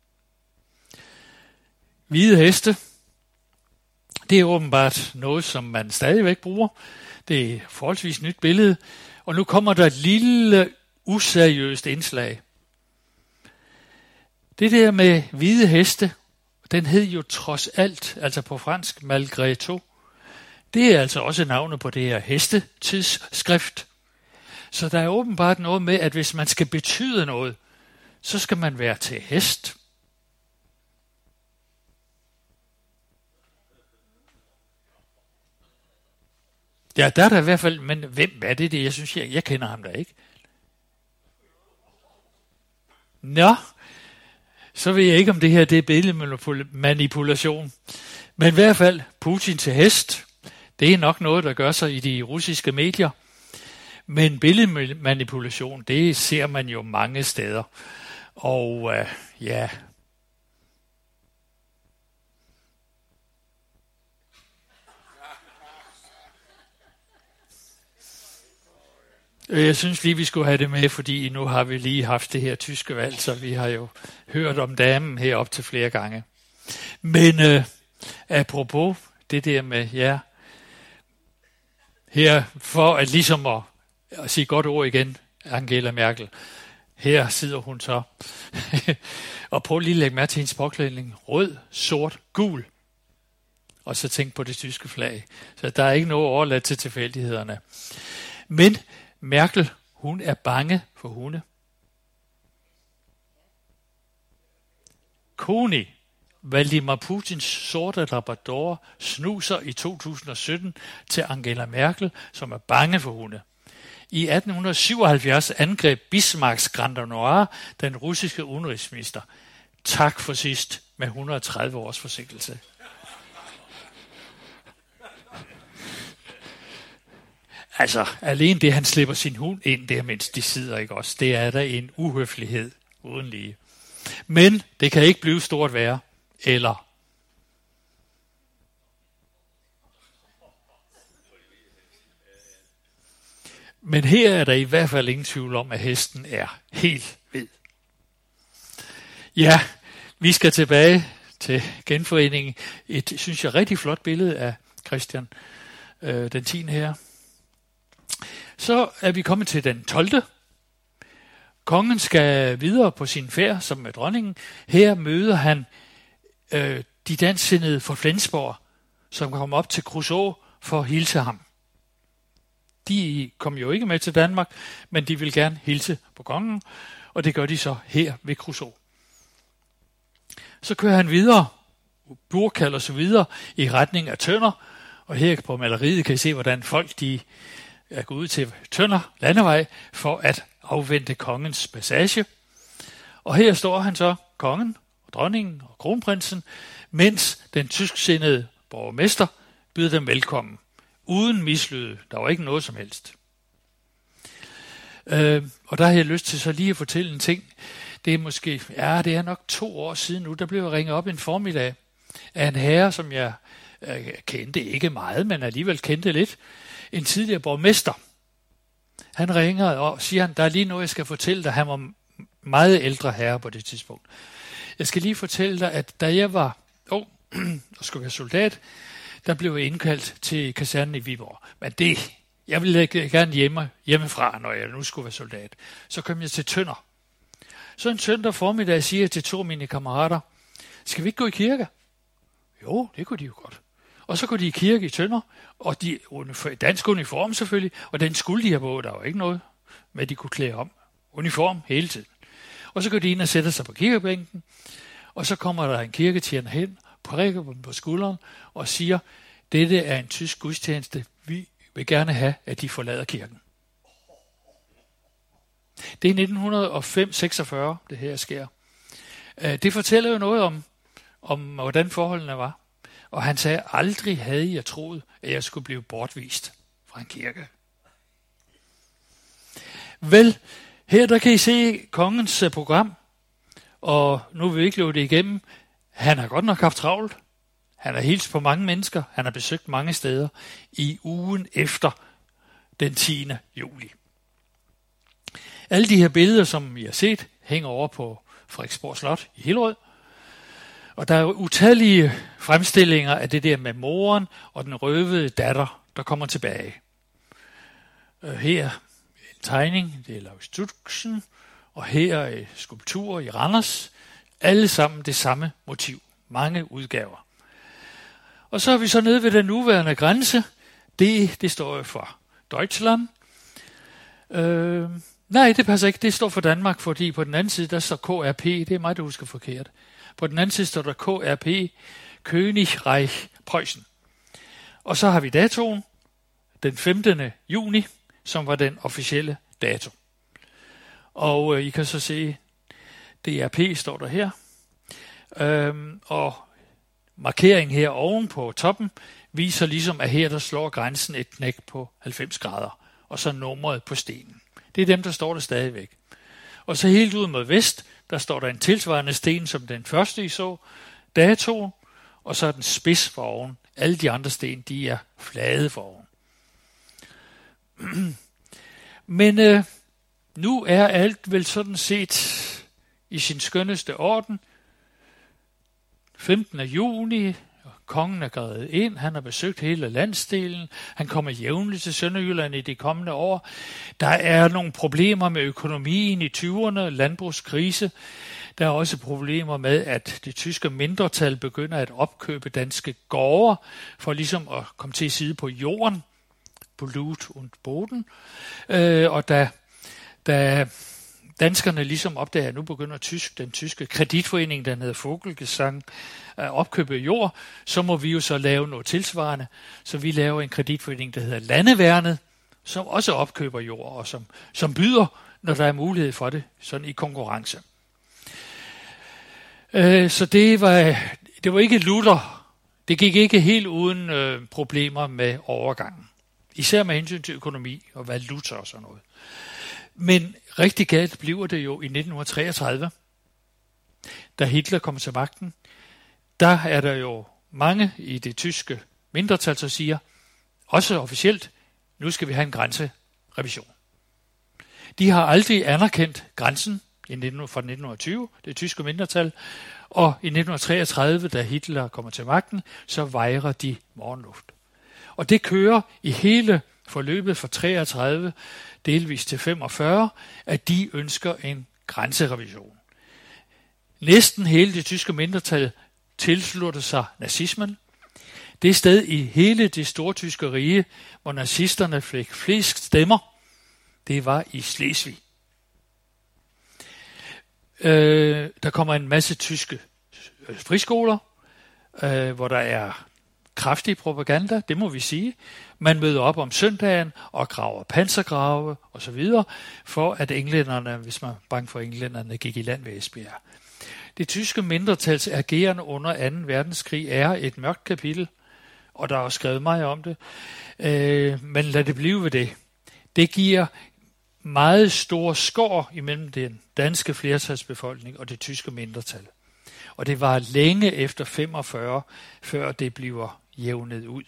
Hvide heste, det er åbenbart noget, som man stadigvæk bruger. Det er et forholdsvis nyt billede, og nu kommer der et lille useriøst indslag. Det der med hvide heste, den hed jo trods alt, altså på fransk, malgré tout. Det er altså også navnet på det her hestetidsskrift. Så der er åbenbart noget med, at hvis man skal betyde noget, så skal man være til hest. Ja, der er der i hvert fald, men hvem er det? Jeg synes, jeg kender ham da ikke. Nå, så ved jeg ikke, om det her det er billedmanipulation. Men i hvert fald, Putin til hest, det er nok noget, der gør sig i de russiske medier. Men billedmanipulation, det ser man jo mange steder. Og ja, Jeg synes lige, vi skulle have det med, fordi nu har vi lige haft det her tyske valg, så vi har jo hørt om damen her op til flere gange. Men apropos det der med jer, her for at ligesom at sige godt ord igen, Angela Merkel, her sidder hun så, og prøv lige at lægge mærke til hendes påklædning, rød, sort, gul, og så tænk på det tyske flag. Så der er ikke noget overladt til tilfældighederne. Men Merkel, hun er bange for hunde. Koni, Vladimir Putins sorte labrador, snuser i 2017 til Angela Merkel, som er bange for hunde. I 1877 angreb Bismarcks Grand Noir den russiske udenrigsminister. Tak for sidst med 130 års forsinkelse. Altså, alene det, han slipper sin hund ind der, mens de sidder, ikke også? Det er der en uhøflighed uden lige. Men det kan ikke blive stort værre. Eller men her er der i hvert fald ingen tvivl om, at hesten er helt hvid. Ja, vi skal tilbage til genforeningen. Et, synes jeg, rigtig flot billede af Christian den 10. her. Så er vi kommet til den 12. Kongen skal videre på sin færd som med dronningen. Her møder han de dansksindede fra Flensborg, som kommer op til Kruså for at hilse ham. De kom jo ikke med til Danmark, men de vil gerne hilse på kongen, og det gør de så her ved Kruså. Så kører han videre, Burkald og så videre, i retning af Tønder, og her på maleriet kan I se, hvordan folk de er gået ud til Tønder landevej for at afvente kongens passage. Og her står han så, kongen, og dronningen og kronprinsen, mens den tysksindede borgmester byder dem velkommen. Uden mislyde. Der var ikke noget som helst. Og der har jeg lyst til så lige at fortælle en ting. Det er måske, det er nok 2 år siden nu, der blev jeg ringet op en formiddag af en herre, som jeg kendte ikke meget, men alligevel kendte lidt. En tidligere borgmester. Han ringer og siger, der er lige noget, jeg skal fortælle dig. Han var meget ældre herre på det tidspunkt. Jeg skal lige fortælle dig, at da jeg var og skulle være soldat, der blev jeg indkaldt til kasernen i Viborg. Men jeg ville gerne hjemmefra, når jeg nu skulle være soldat. Så kom jeg til Tønder. Så en søndag formiddag siger jeg til 2 af mine kammerater, skal vi ikke gå i kirke? Jo, det kunne de jo godt. Og så går de i kirke i Tønder, og de dansk uniform selvfølgelig, og den skulle de have på, der var ikke noget, men de kunne klæde om. Uniform hele tiden. Og så går de ind og sætter sig på kirkebænken, og så kommer der en kirketjener hen, prikker dem på skulderen og siger, dette er en tysk gudstjeneste, vi vil gerne have, at de forlader kirken. Det er 1946, det her sker. Det fortæller jo noget om hvordan forholdene var. Og han sagde, aldrig havde jeg troet, at jeg skulle blive bortvist fra en kirke. Vel, her der kan I se kongens program, og nu vil vi ikke løbe det igennem. Han har godt nok haft travlt. Han har hilst på mange mennesker. Han har besøgt mange steder i ugen efter den 10. juli. Alle de her billeder, som I har set, hænger over på Frederiksborg Slot i Hillerød. Og der er utallige fremstillinger af det der med moren og den røvede datter, der kommer tilbage. Her en tegning, det er Laus Tuxen, og her er skulpturer i Randers. Alle sammen det samme motiv. Mange udgaver. Og så er vi så nede ved den nuværende grænse. Det står jo for Deutschland. Nej, det passer ikke. Det står for Danmark, fordi på den anden side, der står KRP. Det er mig, der husker forkert. På den anden side står der KRP, Königreich Preußen. Og så har vi datoen, den 15. juni, som var den officielle dato. Og I kan så se, DRP står der her. Og markeringen her oven på toppen viser ligesom, at her der slår grænsen et knæk på 90 grader. Og så nummeret på stenen. Det er dem, der står der stadigvæk. Og så helt ud mod vest, der står der en tilsvarende sten som den første, I så, datoen, og så er den spids for oven. Alle de andre sten, de er flade for oven. Men nu er alt vel sådan set i sin skønneste orden. 15. juni, kongen er gået ind, han har besøgt hele landsdelen, han kommer jævnligt til Sønderjylland i de kommende år. Der er nogle problemer med økonomien i 20'erne, landbrugskrise. Der er også problemer med, at det tyske mindretal begynder at opkøbe danske gårde, for ligesom at komme til at sidde på jorden, Blut und Boden. Og da danskerne ligesom opdager, at nu begynder den tyske kreditforening, der hedder Vogelgesang, at opkøbe jord, så må vi jo så lave noget tilsvarende. Så vi laver en kreditforening, der hedder Landeværnet, som også opkøber jord, og som byder, når der er mulighed for det, sådan i konkurrence. Så det var ikke lutter. Det gik ikke helt uden problemer med overgangen. Især med hensyn til økonomi og valuta og sådan noget. Men rigtig galt bliver det jo i 1933, da Hitler kommer til magten. Der er der jo mange i det tyske mindretal, der siger, også officielt, nu skal vi have en grænserevision. De har aldrig anerkendt grænsen fra 1920, det tyske mindretal, og i 1933, da Hitler kommer til magten, så vejrer de morgenluft. Og det kører i hele forløbet fra 33 delvis til 45, at de ønsker en grænserevision. Næsten hele det tyske mindretal tilslutter sig nazismen. Det sted i hele det stortyske rige, hvor nazisterne fik flest stemmer, det var i Slesvig. Der kommer en masse tyske friskoler, hvor der er kraftig propaganda, det må vi sige. Man møder op om søndagen og graver pansergrave osv., for at englænderne, hvis man er bange for englænderne, gik i land ved Esbjerg. Det tyske mindretals ageren under 2. verdenskrig er et mørkt kapitel, og der er også skrevet meget om det, men lad det blive ved det. Det giver meget stor skår imellem den danske flertalsbefolkning og det tyske mindretal. Og det var længe efter 45, før det bliver jævnet ud.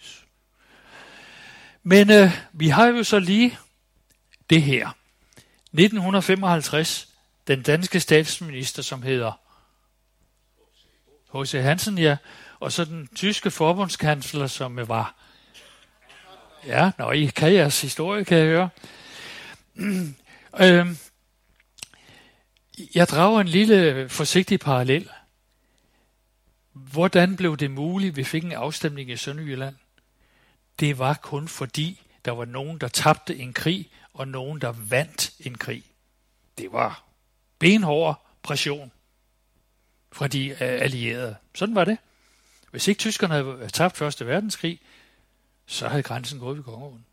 Men vi har jo så lige det her. 1955, den danske statsminister, som hedder H.C. Hansen, ja, og så den tyske forbundskansler, som var... Ja, I kan jeres historie, kan jeg høre. Jeg drager en lille forsigtig parallel. Hvordan blev det muligt, vi fik en afstemning i Sønderjylland? Det var kun fordi, der var nogen, der tabte en krig, og nogen, der vandt en krig. Det var benhård pression fra de allierede. Sådan var det. Hvis ikke tyskerne havde tabt 1. verdenskrig, så havde grænsen gået ved Kongeåen.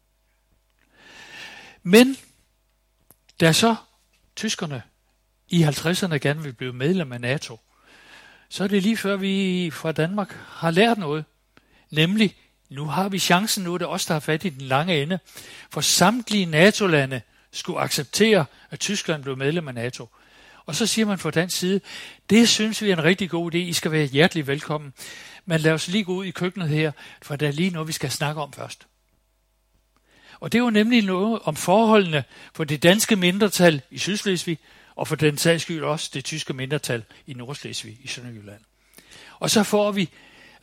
Men da så tyskerne i 50'erne gerne vil blive medlem af NATO, så er det lige før vi fra Danmark har lært noget. Nemlig, nu har vi chancen, nu er det os, der har fat i den lange ende. For samtlige NATO-lande skulle acceptere, at Tyskland blev medlem af NATO. Og så siger man fra dansk side, det synes vi er en rigtig god idé, I skal være hjertelig velkommen. Men lad os lige gå ud i køkkenet her, for der er lige noget, vi skal snakke om først. Og det er jo nemlig noget om forholdene for det danske mindretal i Sydslesvig, og for den sags skyld også det tyske mindretal i Nordslesvig i Sønderjylland. Og så får vi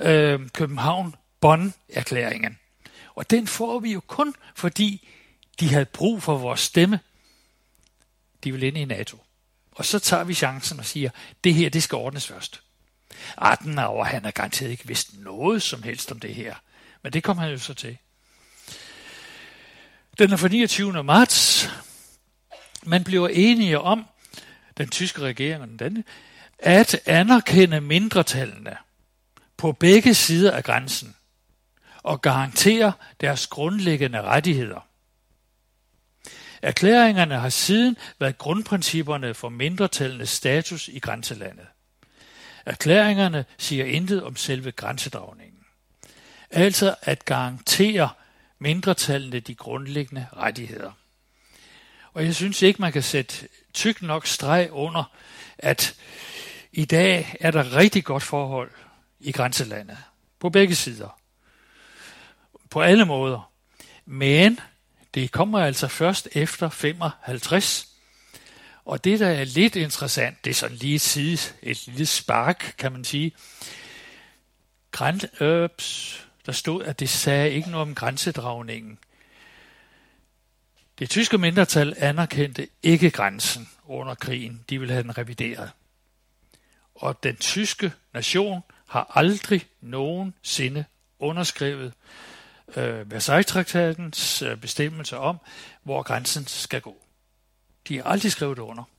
København-Bonn-erklæringen. Og den får vi jo kun, fordi de havde brug for vores stemme. De vil ind i NATO. Og så tager vi chancen og siger, det her, det skal ordnes først. Adenauer, han har garanteret ikke vidst noget som helst om det her. Men det kom han jo så til. Den er for 29. marts. Man bliver enige om, den tyske regering og den danske, at anerkende mindretallene på begge sider af grænsen og garantere deres grundlæggende rettigheder. Erklæringerne har siden været grundprincipperne for mindretallenes status i grænselandet. Erklæringerne siger intet om selve grænsedragningen. Altså at garantere mindretallene de grundlæggende rettigheder. Og jeg synes ikke, man kan sætte tyk nok streg under, at i dag er der rigtig godt forhold i grænselandet. På begge sider. På alle måder. Men Det kommer altså først efter 55. Og det, der er lidt interessant, det er sådan lige et lille spark, kan man sige. Der stod, at det sagde ikke noget om grænsedragningen. Det tyske mindretal anerkendte ikke grænsen under krigen. De ville have den revideret. Og den tyske nation har aldrig nogensinde underskrevet Versailles-traktatens bestemmelser om, hvor grænsen skal gå. De har aldrig skrevet det under.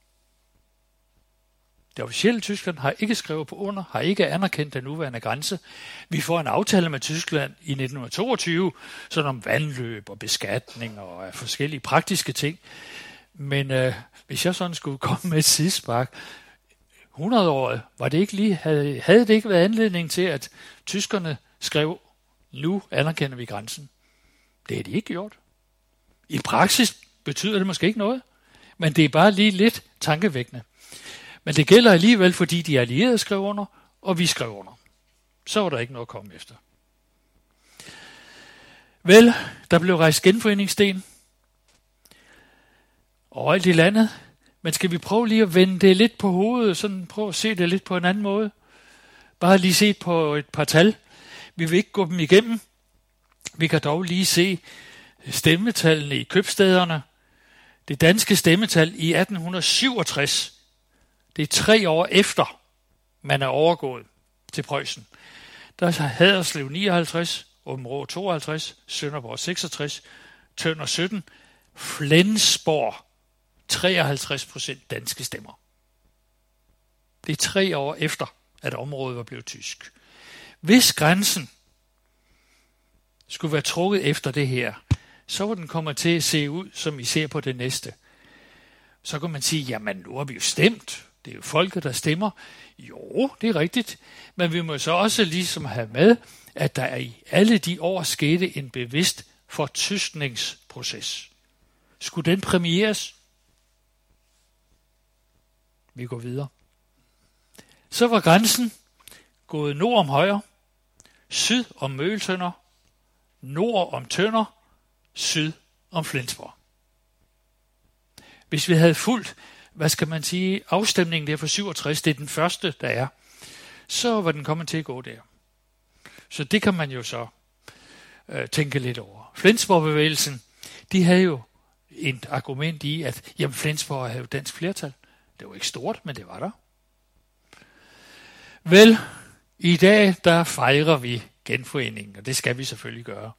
Det officielle Tyskland har ikke skrevet på under, har ikke anerkendt den nuværende grænse. Vi får en aftale med Tyskland i 1922, sådan om vandløb og beskatning og forskellige praktiske ting. Men hvis jeg sådan skulle komme med et sidespark, 100-året, havde det ikke været anledning til, at tyskerne skrev, nu anerkender vi grænsen. Det har de ikke gjort. I praksis betyder det måske ikke noget, men det er bare lige lidt tankevækkende. Men det gælder alligevel, fordi de allierede skrev under, og vi skrev under. Så var der ikke noget at komme efter. Vel, der blev rejst genforeningssten overalt i landet. Men skal vi prøve lige at vende det lidt på hovedet, sådan prøve at se det lidt på en anden måde? Bare lige se på et par tal. Vi vil ikke gå dem igennem. Vi kan dog lige se stemmetallene i købstæderne. Det danske stemmetal i 1867, det er 3 år efter, man er overgået til Preussen. Der er Haderslev 59, Aabenraa 52, Sønderborg 66, Tønder 17, Flensborg 53% danske stemmer. Det er 3 år efter, at området var blevet tysk. Hvis grænsen skulle være trukket efter det her, så var den kommer til at se ud, som I ser på det næste. Så kan man sige, jamen nu har vi jo stemt. Det er jo folket, der stemmer. Jo, det er rigtigt. Men vi må så også ligesom have med, at der i alle de år skete en bevidst fortyskningsproces. Skulle den præmieres? Vi går videre. Så var grænsen gået nord om Højer, syd om Møgeltønder, nord om Tønder, syd om Flensborg. Hvis vi havde fulgt, afstemningen der for 67, det er den første, der er, så var den kommet til at gå der. Så det kan man jo så tænke lidt over. Flensborg-bevægelsen, de havde jo et argument i, at jamen, Flensborg havde jo dansk flertal. Det var ikke stort, men det var der. Vel, i dag, der fejrer vi genforeningen, og det skal vi selvfølgelig gøre.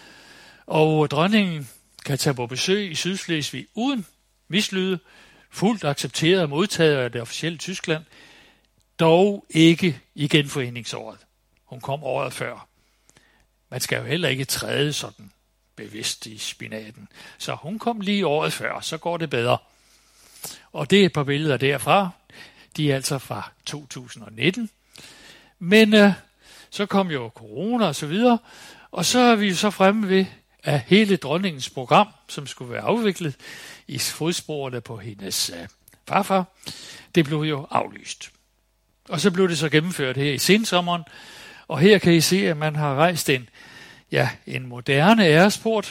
Og dronningen kan tage på besøg i Sydslesvig uden mislyde, fuldt accepteret og modtaget af det officielle Tyskland, dog ikke i genforeningsåret. Hun kom året før. Man skal jo heller ikke træde sådan bevidst i spinaten. Så hun kom lige året før, så går det bedre. Og det er et par billeder derfra. De er altså fra 2019. Men så kom jo corona og så videre, og så er vi så fremme ved, at hele dronningens program, som skulle være afviklet i fodsporene på hendes farfar, det blev jo aflyst. Og så blev det så gennemført her i sensommeren, og her kan I se, at man har rejst en moderne æresport,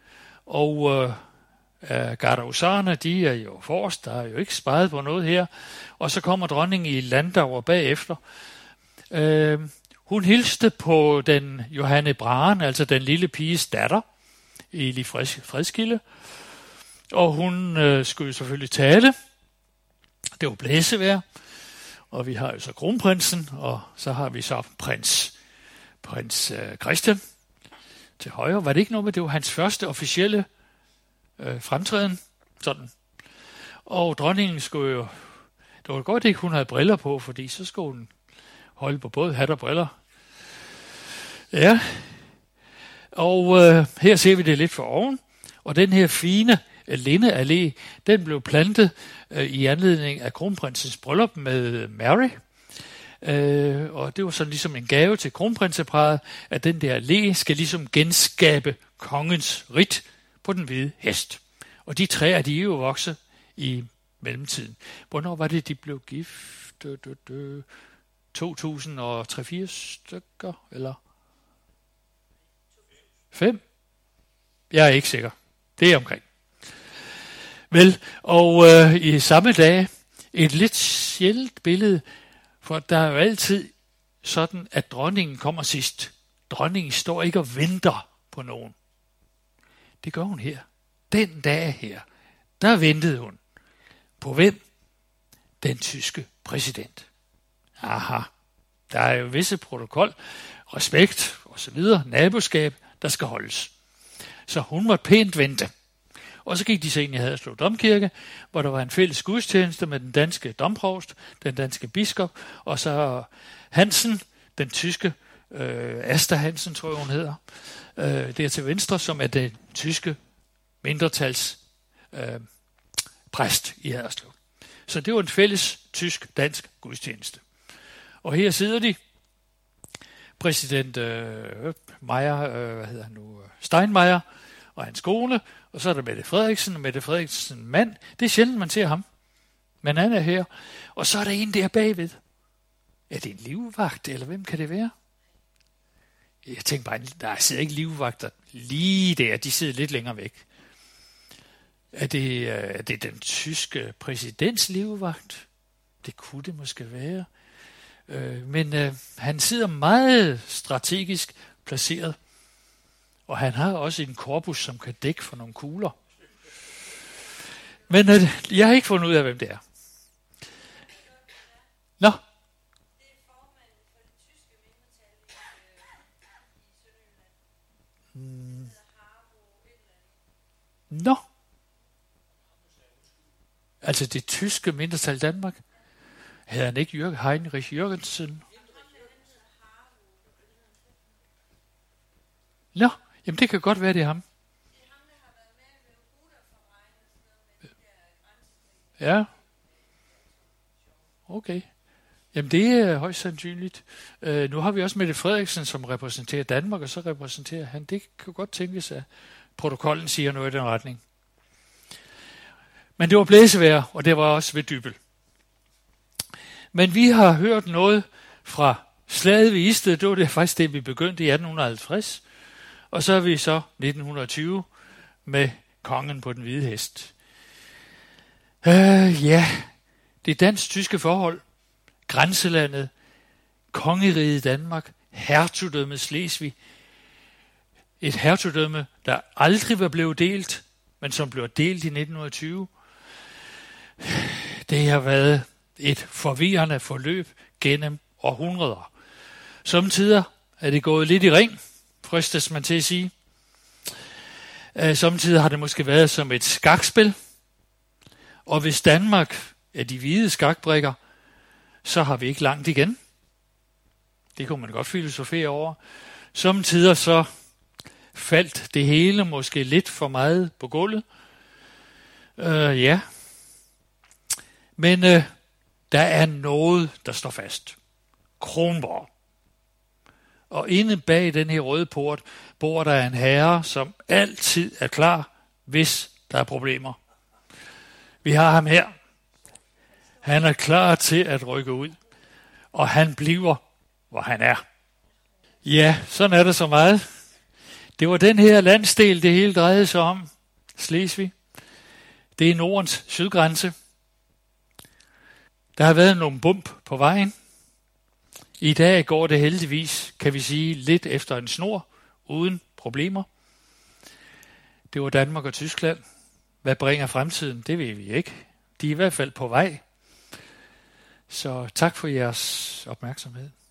og gardehusarerne, de er jo forrest, der er jo ikke sparet på noget her, og så kommer dronningen i Landauer bagefter. Hun hilste på den Johanne Brahen, altså den lille piges datter, i Fredskilde, og hun skulle selvfølgelig tale. Det var blæsevejr, og vi har jo så kronprinsen, og så har vi så prins Christian til højre. Var det ikke noget med, det var hans første officielle fremtræden, sådan. Og dronningen skulle jo, det var godt ikke, hun havde briller på, fordi så skulle hun holde på både hat og briller. Ja, og her ser vi det lidt for oven, og den her fine lindeallé, den blev plantet i anledning af kronprinsens bryllup med Mary. Og det var sådan ligesom en gave til kronprinseparret, at den der allé skal ligesom genskabe kongens ridt på den hvide hest. Og de træer, de er jo vokset i mellemtiden. Hvornår var det, de blev gift? 2003-4 stykker, eller 5? Jeg er ikke sikker. Det er omkring. Vel, og i samme dag, et lidt sjældent billede, for der er jo altid sådan, at dronningen kommer sidst. Dronningen står ikke og venter på nogen. Det gør hun her. Den dag her, der ventede hun. På hvem? Den tyske præsident. Aha, der er jo visse protokol, respekt osv., naboskab, der skal holdes. Så hun måtte pænt vente. Og så gik de så ind i Haderslev Domkirke, hvor der var en fælles gudstjeneste med den danske domprovst, den danske biskop, og så Hansen, den tyske, Asta Hansen, tror jeg hun hedder, der til venstre, som er den tyske mindretals præst i Haderslev. Så det var en fælles tysk-dansk gudstjeneste. Og her sidder de, præsident Steinmeier og hans kone, og så er der Mette Frederiksen, og Mette Frederiksen mand. Det er sjældent, man ser ham. Men han er her. Og så er der en der bagved. Er det en livvagt, eller hvem kan det være? Jeg tænker bare, der sidder ikke livvagter lige der. De sidder lidt længere væk. Er det den tyske præsidents livvagt? Det kunne det måske være. Men han sidder meget strategisk placeret. Og han har også en korpus, som kan dække for nogle kugler. Men jeg har ikke fundet ud af, hvem det er. Nå. Nå. Altså det tyske mindretal i Danmark. Havde han ikke Heinrich Jürgensen? Nå, jamen det kan godt være, det er ham. Ja. Okay. Jamen det er højst sandsynligt. Nu har vi også Mette Frederiksen, som repræsenterer Danmark, og så repræsenterer han. Det kan godt tænkes, at protokollen siger noget i den retning. Men det var blæsevejr, og det var også ved Dybbøl. Men vi har hørt noget fra slaget ved Isted. Det var det faktisk det, vi begyndte i 1850. Og så er vi så 1920 med kongen på den hvide hest. Det dansk-tyske forhold, grænselandet, kongeriget Danmark, hertugdømmet Slesvig. Et hertugdømme, der aldrig var blevet delt, men som blev delt i 1920. Det har været et forvirrende forløb gennem århundreder. Samtidig er det gået lidt i ring, fristes man til at sige. Samtidig har det måske været som et skakspil. Og hvis Danmark er de hvide skakbrikker, så har vi ikke langt igen. Det kunne man godt filosofere over. Samtidig så faldt det hele måske lidt for meget på gulvet. Men der er noget, der står fast. Kronborg. Og inde bag den her røde port bor der en herre, som altid er klar, hvis der er problemer. Vi har ham her. Han er klar til at rykke ud. Og han bliver, hvor han er. Ja, sådan er det så meget. Det var den her landsdel, det hele drejede sig om. Slesvig. Det er Nordens sydgrænse. Der har været nogle bump på vejen. I dag går det heldigvis, kan vi sige, lidt efter en snor, uden problemer. Det var Danmark og Tyskland. Hvad bringer fremtiden? Det ved vi ikke. De er i hvert fald på vej. Så tak for jeres opmærksomhed.